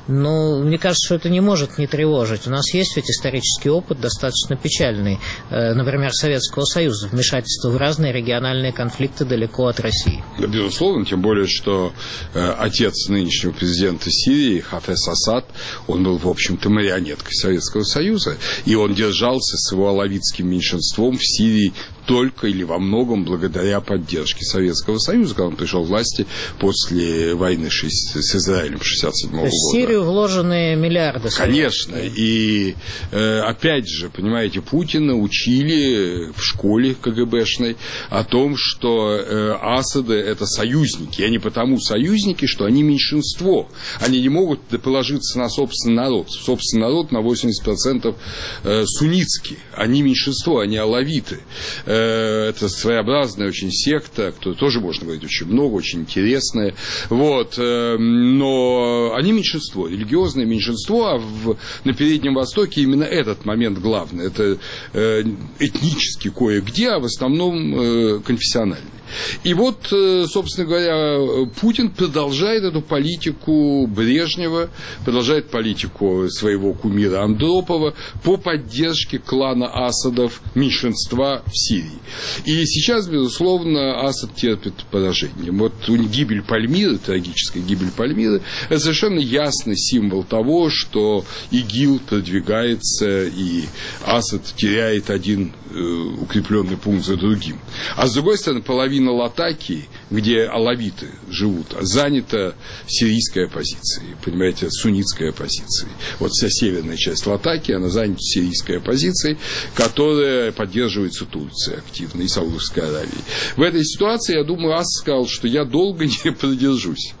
Но мне кажется, что это не может не тревожить. У нас есть ведь исторический опыт достаточно печальный, например, Советского Союза, вмешательство в разные региональные конфликты далеко от России. Безусловно, тем более, что э, отец нынешнего президента Сирии, Хафез Асад, он был, в общем-то, марионеткой Советского Союза, и он держался с его алавитским меньшинством в Сирии только или во многом благодаря поддержке Советского Союза, когда он пришел к власти после войны с Израилем шестьдесят седьмого года. В Сирию вложены миллиарды. Конечно. И э, опять же, понимаете, Путина учили в школе КГБшной о том, что э, Асады – это союзники. И они потому союзники, что они меньшинство. Они не могут положиться на собственный народ. Собственный народ на восемьдесят процентов э, суннитский. Они меньшинство, они алавиты. Это своеобразная очень секта, кто тоже можно говорить очень много, очень интересная. Вот. Но они меньшинство, религиозное меньшинство, а в, на Переднем Востоке именно этот момент главный. Это этнически кое-где, а в основном конфессиональный. И вот, собственно говоря, Путин продолжает эту политику Брежнева, продолжает политику своего кумира Андропова по поддержке клана Асадов, меньшинства в Сирии. И сейчас, безусловно, Асад терпит поражение. Вот гибель Пальмиры, трагическая гибель Пальмиры, это совершенно ясный символ того, что ИГИЛ продвигается, и Асад теряет один укрепленный пункт за другим. А с другой стороны, половина Латакии, где алавиты живут, занята сирийской оппозицией, понимаете, суннитской оппозицией. Вот вся северная часть Латакии, она занята сирийской оппозицией, которая поддерживается Турцией активно и Саудовской Аравией. В этой ситуации, я думаю, Асад сказал, что я долго не продержусь.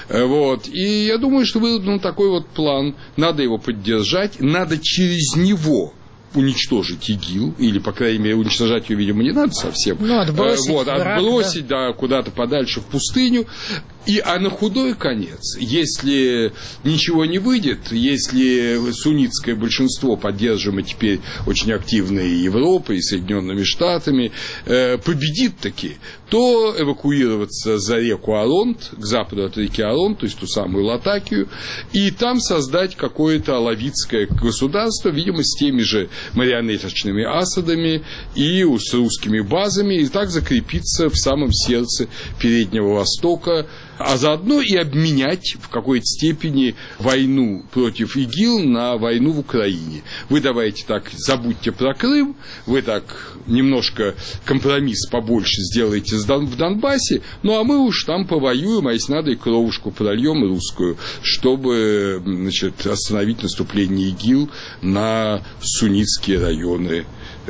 Вот. И я думаю, что выработан такой вот план, надо его поддержать, надо через него уничтожить ИГИЛ, или, по крайней мере, уничтожать ее, видимо, не надо совсем. Ну, отбросить, вот, враг, отбросить да. Да, куда-то подальше в пустыню. И, а на худой конец, если ничего не выйдет, если суннитское большинство, поддерживаемое теперь очень активно и Европой, и Соединенными Штатами, э, победит таки, то эвакуироваться за реку Аронт, к западу от реки Аронт, то есть ту самую Латакию, и там создать какое-то алавитское государство, видимо, с теми же марионеточными Асадами и с русскими базами, и так закрепиться в самом сердце Переднего Востока, а заодно и обменять в какой-то степени войну против ИГИЛ на войну в Украине. Вы давайте так, забудьте про Крым, вы так немножко компромисс побольше сделаете в Донбассе, ну а мы уж там повоюем, а если надо и кровушку прольем русскую, чтобы, значит, остановить наступление ИГИЛ на суннитские районы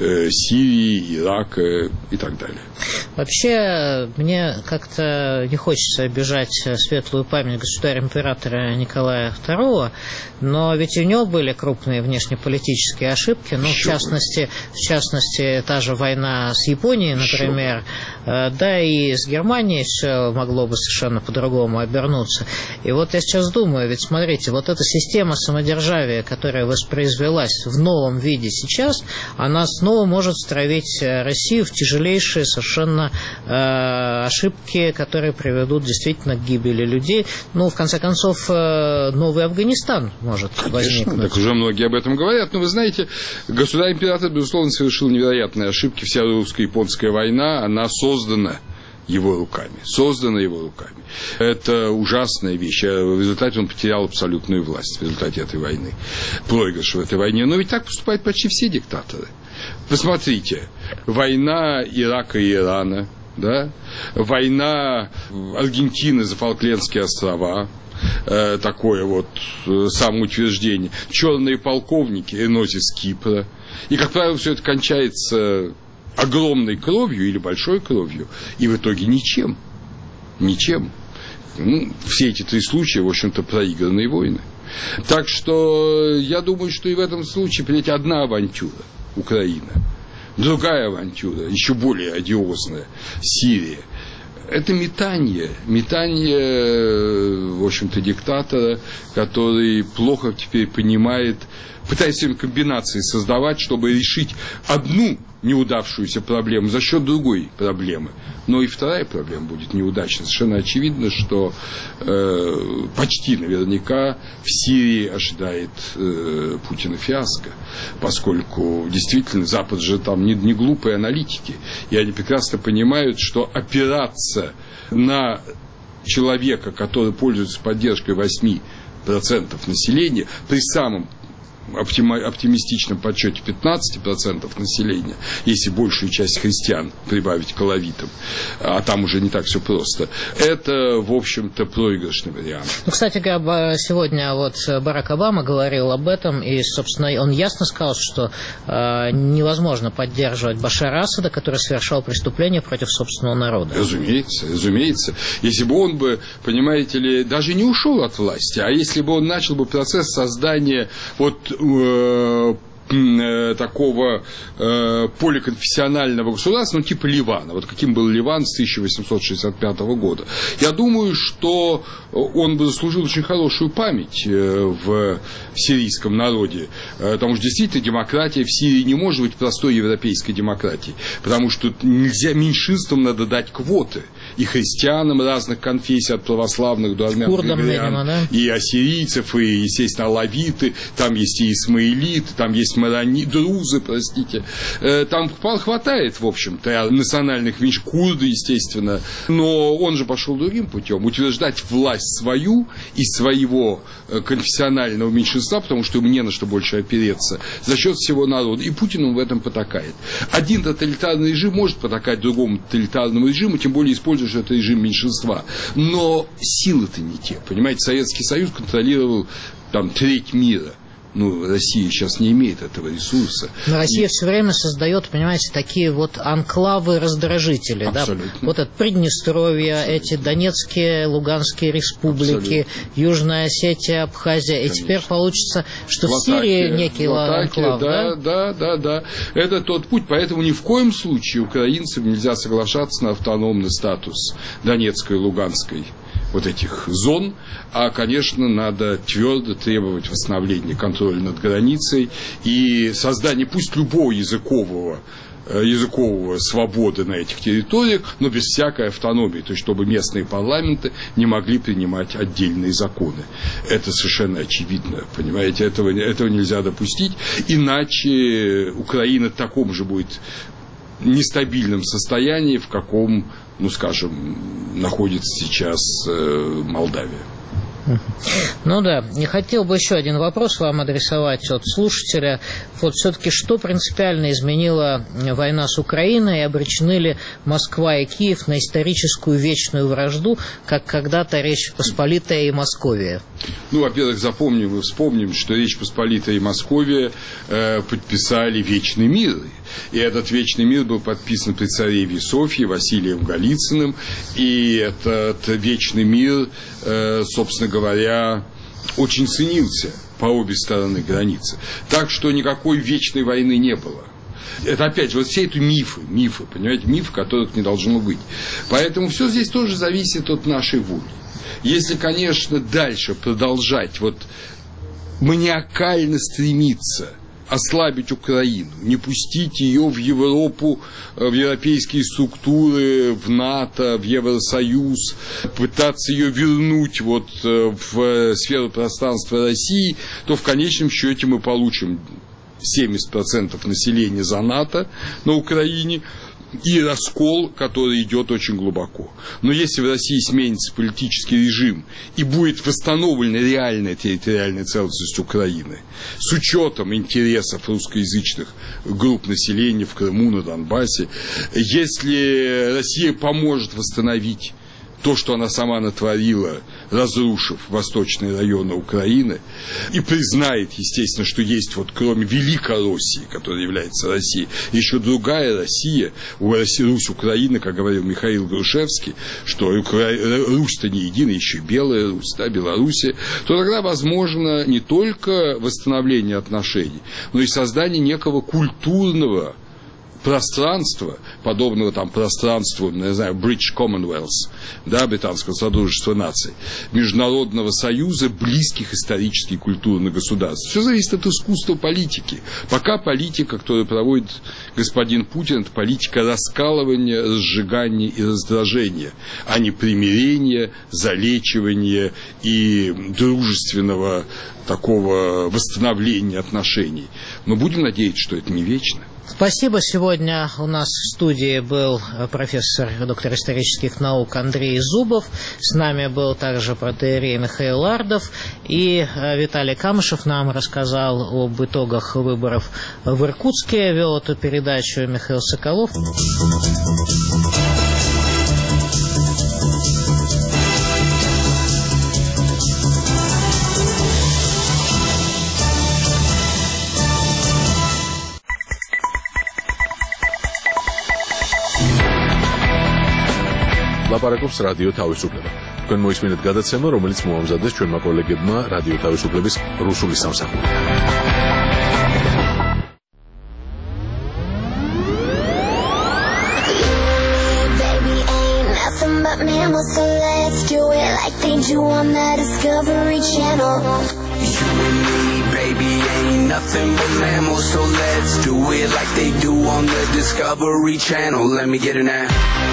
Сирии, Ирака и так далее. Вообще, мне как-то не хочется обижать светлую память государя-императора Николая второго, но ведь у него были крупные внешнеполитические ошибки, ну, в частности, в частности, та же война с Японией, например, да, и с Германией все могло бы совершенно по-другому обернуться. И вот я сейчас думаю, ведь смотрите, вот эта система самодержавия, которая воспроизвелась в новом виде сейчас, она снова может стравить Россию в тяжелейшие совершенно э, ошибки, которые приведут действительно к гибели людей. Ну, в конце концов, э, новый Афганистан может Конечно, возникнуть. Так уже многие об этом говорят. Но вы знаете, государь-император, безусловно, совершил невероятные ошибки. Вся русско-японская война, она создана его руками. Создана его руками. Это ужасная вещь. В результате он потерял абсолютную власть в результате этой войны. Проигрыш в этой войне. Но ведь так поступают почти все диктаторы. Посмотрите, война Ирака и Ирана, да? Война Аргентины за Фолклендские острова, э, такое вот э, самоутверждение, черные полковники, энозис Кипра. И, как правило, все это кончается огромной кровью или большой кровью, и в итоге ничем. Ничем. Ну, все эти три случая, в общем-то, проигранные войны. Так что я думаю, что и в этом случае, понимаете, одна авантюра – Украина, другая авантюра, еще более одиозная – Сирия. Это метание, метание, в общем-то, диктатора, который плохо теперь понимает, пытается им комбинации создавать, чтобы решить одну неудавшуюся проблему за счет другой проблемы. Но и вторая проблема будет неудачна. Совершенно очевидно, что э, почти наверняка в Сирии ожидает э, Путина фиаско, поскольку действительно Запад же там не, не глупые аналитики, и они прекрасно понимают, что опираться на человека, который пользуется поддержкой восемь процентов населения, при самом оптимистичном подсчете пятнадцать процентов населения, если большую часть христиан прибавить к алавитам, а там уже не так все просто, это, в общем-то, проигрышный вариант. Ну, кстати говоря, сегодня вот Барак Обама говорил об этом, и, собственно, он ясно сказал, что э, невозможно поддерживать Башара Асада, который совершал преступления против собственного народа. Разумеется, разумеется. Если бы он бы, понимаете ли, даже не ушел от власти, а если бы он начал бы процесс создания вот такого э, поликонфессионального государства, ну, типа Ливана, вот каким был Ливан с тысяча восемьсот шестьдесят пятого года. Я думаю, что он бы заслужил очень хорошую память э, в сирийском народе, э, потому что действительно демократия в Сирии не может быть простой европейской демократией, потому что нельзя, меньшинствам надо дать квоты, и христианам разных конфессий, от православных до армян, видимо, да? И ассирийцев, и, естественно, алавиты, там есть и исмаилиты, там есть марони, друзы, простите. Там хватает, в общем-то, национальных меньшинств, курды, естественно. Но он же пошел другим путем. Утверждать власть свою и своего конфессионального меньшинства, потому что ему не на что больше опереться, за счет всего народа. И Путин он в этом потакает. Один тоталитарный режим может потакать другому тоталитарному режиму, тем более используя, что это режим меньшинства. Но силы-то не те. Понимаете, Советский Союз контролировал там треть мира. Ну, Россия сейчас не имеет этого ресурса. Но Россия и... все время создает, понимаете, такие вот анклавы-раздражители. Абсолютно. Да? Вот это Приднестровье, Абсолютно. Эти Донецкие, Луганские республики, Абсолютно. Южная Осетия, Абхазия. Конечно. И теперь получится, что Латаки, в Сирии некий Латаки, анклав, да, да? Да, да, да. Это тот путь. Поэтому ни в коем случае украинцам нельзя соглашаться на автономный статус Донецкой и Луганской вот этих зон, а, конечно, надо твердо требовать восстановления контроля над границей и создания пусть любого языкового языкового свободы на этих территориях, но без всякой автономии, то есть чтобы местные парламенты не могли принимать отдельные законы. Это совершенно очевидно, понимаете, этого, этого нельзя допустить, иначе Украина в таком же будет нестабильном состоянии, в каком, ну, скажем, находится сейчас э, Молдавия. Ну да, не хотел бы еще один вопрос вам адресовать от слушателя. Вот все-таки что принципиально изменила война с Украиной, и обречены ли Москва и Киев на историческую вечную вражду, как когда-то Речь Посполитая и Московия? Ну, во-первых, запомним и вспомним, что Речь Посполитая и Московия э, подписали Вечный мир. И этот Вечный мир был подписан при цареве Софье Василием Голицыным. И этот Вечный мир, э, собственно говоря, очень ценился по обе стороны границы. Так что никакой вечной войны не было. Это, опять же, вот все эти мифы, мифы, понимаете, мифы, которых не должно быть. Поэтому все здесь тоже зависит от нашей воли. Если, конечно, дальше продолжать вот маниакально стремиться ослабить Украину, не пустить ее в Европу, в европейские структуры, в НАТО, в Евросоюз, пытаться ее вернуть вот в сферу пространства России, то в конечном счете мы получим семьдесят процентов населения за НАТО на Украине и раскол, который идет очень глубоко. Но если в России сменится политический режим и будет восстановлена реальная территориальная целостность Украины с учетом интересов русскоязычных групп населения в Крыму, на Донбассе, если Россия поможет восстановить то, что она сама натворила, разрушив восточные районы Украины, и признает, естественно, что есть вот кроме Великой России, которая является Россией, еще другая Россия, Русь Украины, как говорил Михаил Грушевский, что Русь-то не единая, еще Белая Русь, да, Белоруссия, то тогда возможно не только восстановление отношений, но и создание некого культурного пространства, подобного там пространству, не знаю, British Commonwealth, да, британского содружества наций, международного союза близких исторически и культурных государств. Все зависит от искусства политики. Пока политика, которую проводит господин Путин, это политика раскалывания, разжигания и раздражения, а не примирения, залечивания и дружественного такого восстановления отношений. Но будем надеяться, что это не вечно. Спасибо. Сегодня у нас в студии был профессор, доктор исторических наук Андрей Зубов. С нами был также протоиерей Михаил Ардов. И Виталий Камышев нам рассказал об итогах выборов в Иркутске. Вел эту передачу Михаил Соколов. ლაპარაკობს რადიო თავისუფლება. თქვენ მოისმინეთ გადაცემა, რომელიც მოამზადეს ჩვენმა კოლეგებმა რადიო თავისუფლების რუსული სამსახური. But mammals, so let's do it like they do on the Discovery Channel. You and me, baby, ain't nothing but mammals, so let's do it like they do on the Discovery Channel. Let me get it now.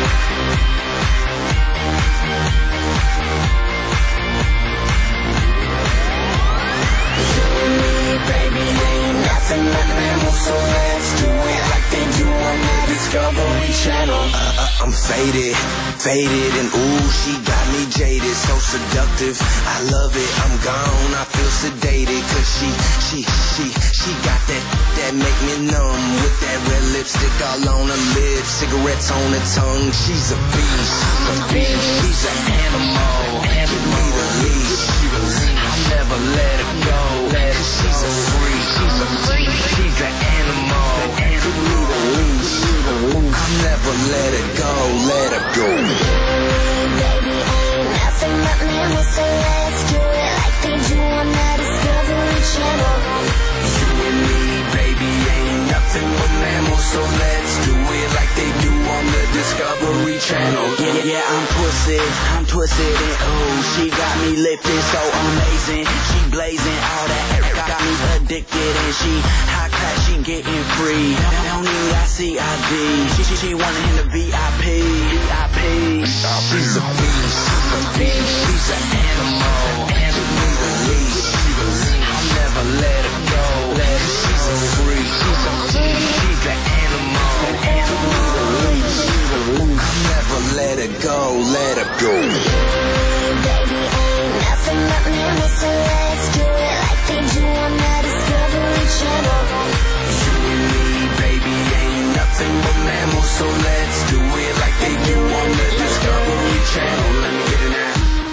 You and me, baby, ain't nothing but mammals, so let's do it like they do on the Discovery Channel. Uh, uh, I'm faded, faded, and ooh, she got me jaded, so seductive. I love it, I'm gone, I feel sedated, cause she, she, she, she got that, that make me numb, with that red lipstick all on her lips, cigarettes on her tongue. She's a beast, she's a beast, she's an animal, give me the leash, I'll never let her go, cause she's a freak, she's a freak, she's an animal, give me the leash, I'll never let her go, let her go. Baby, ain't nothing but mammals, so let's do it like they do on the Discovery Channel. You and me, baby, ain't nothing but mammals, so let's do it like they do on the Discovery Channel. Yeah, yeah, I'm twisted, I'm twisted, and ooh, she got me lifted, so amazing. She blazing, all that got me addicted, and she high class, she getting free. Don't even got C I D. She, she, she wanted in the V I P. V I P. She's a beast, she's a beast, she's an animal. Give me the leash, I'll never let her go. She's a freak, she's a beast, she's an animal. Give me the leash, I'll never let her go, let her go. Baby, ain't nothing but mammals, so let's do it like they do on the Discovery Channel. You and me, baby, ain't nothing but mammals, so let's do it like they do on the Discovery Channel. Let me get it now.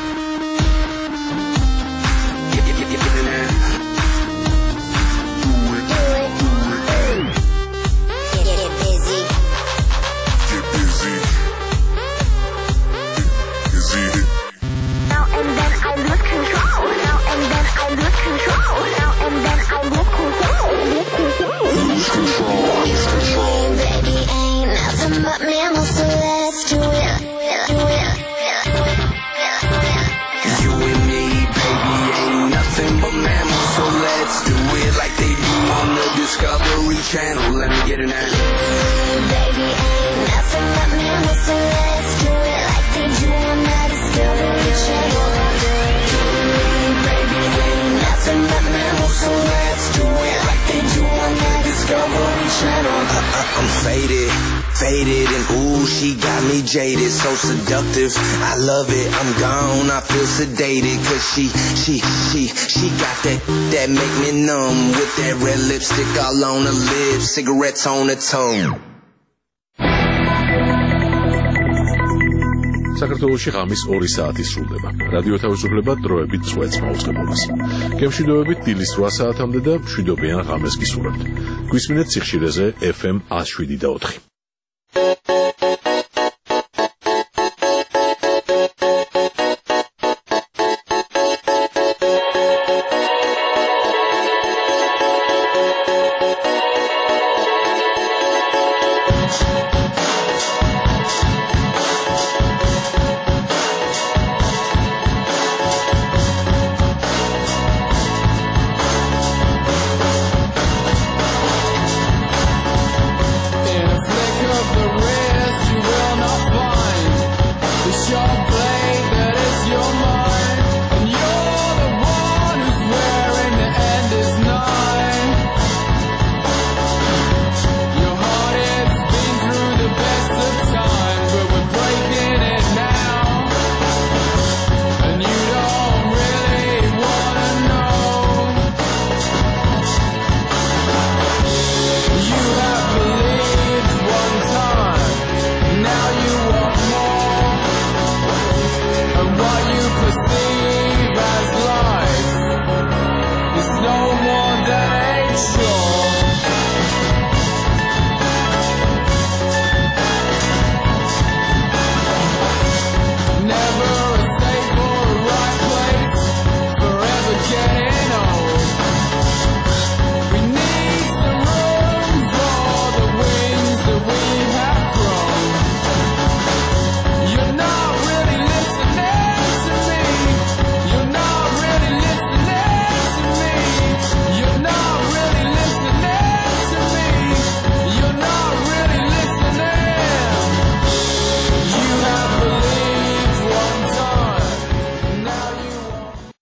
Get, get, get, get it now. Do it, do it, do it. Get, get busy. Get busy. Get busy. Now and then I lose control. Now and then I lose control. Now and then I lose control. Lose control. Lose control. Baby, ain't nothing but mammals, so let's do it. Do it. You and me, baby, ain't nothing but mammals, so let's do it like they do on the Discovery Channel. Let me get it now. Baby, ain't nothing but mammals, so let's do it like they do on the Discovery Channel. Baby, ain't nothing but mammals, so let's do it like they do on the Discovery Channel. Uh, uh, I'm faded, faded, and ooh, she got me jaded, so seductive. I love it, I'm gone, I feel sedated, cause she, she, she, she got that, that make me numb, with that red lipstick all on her lips, cigarettes on her tongue. საქართველოში ღამის ორი საათი სრულდება. რადიო თავისუფლება დროებით წვეთს მაუწყებლობას. გემშვიდობებით დილის რვა საათამდე და მშვიდობიან ღამეს გისურვებთ. გვისმინეთ სიხშირეზე ეფ ემ one oh seven point four.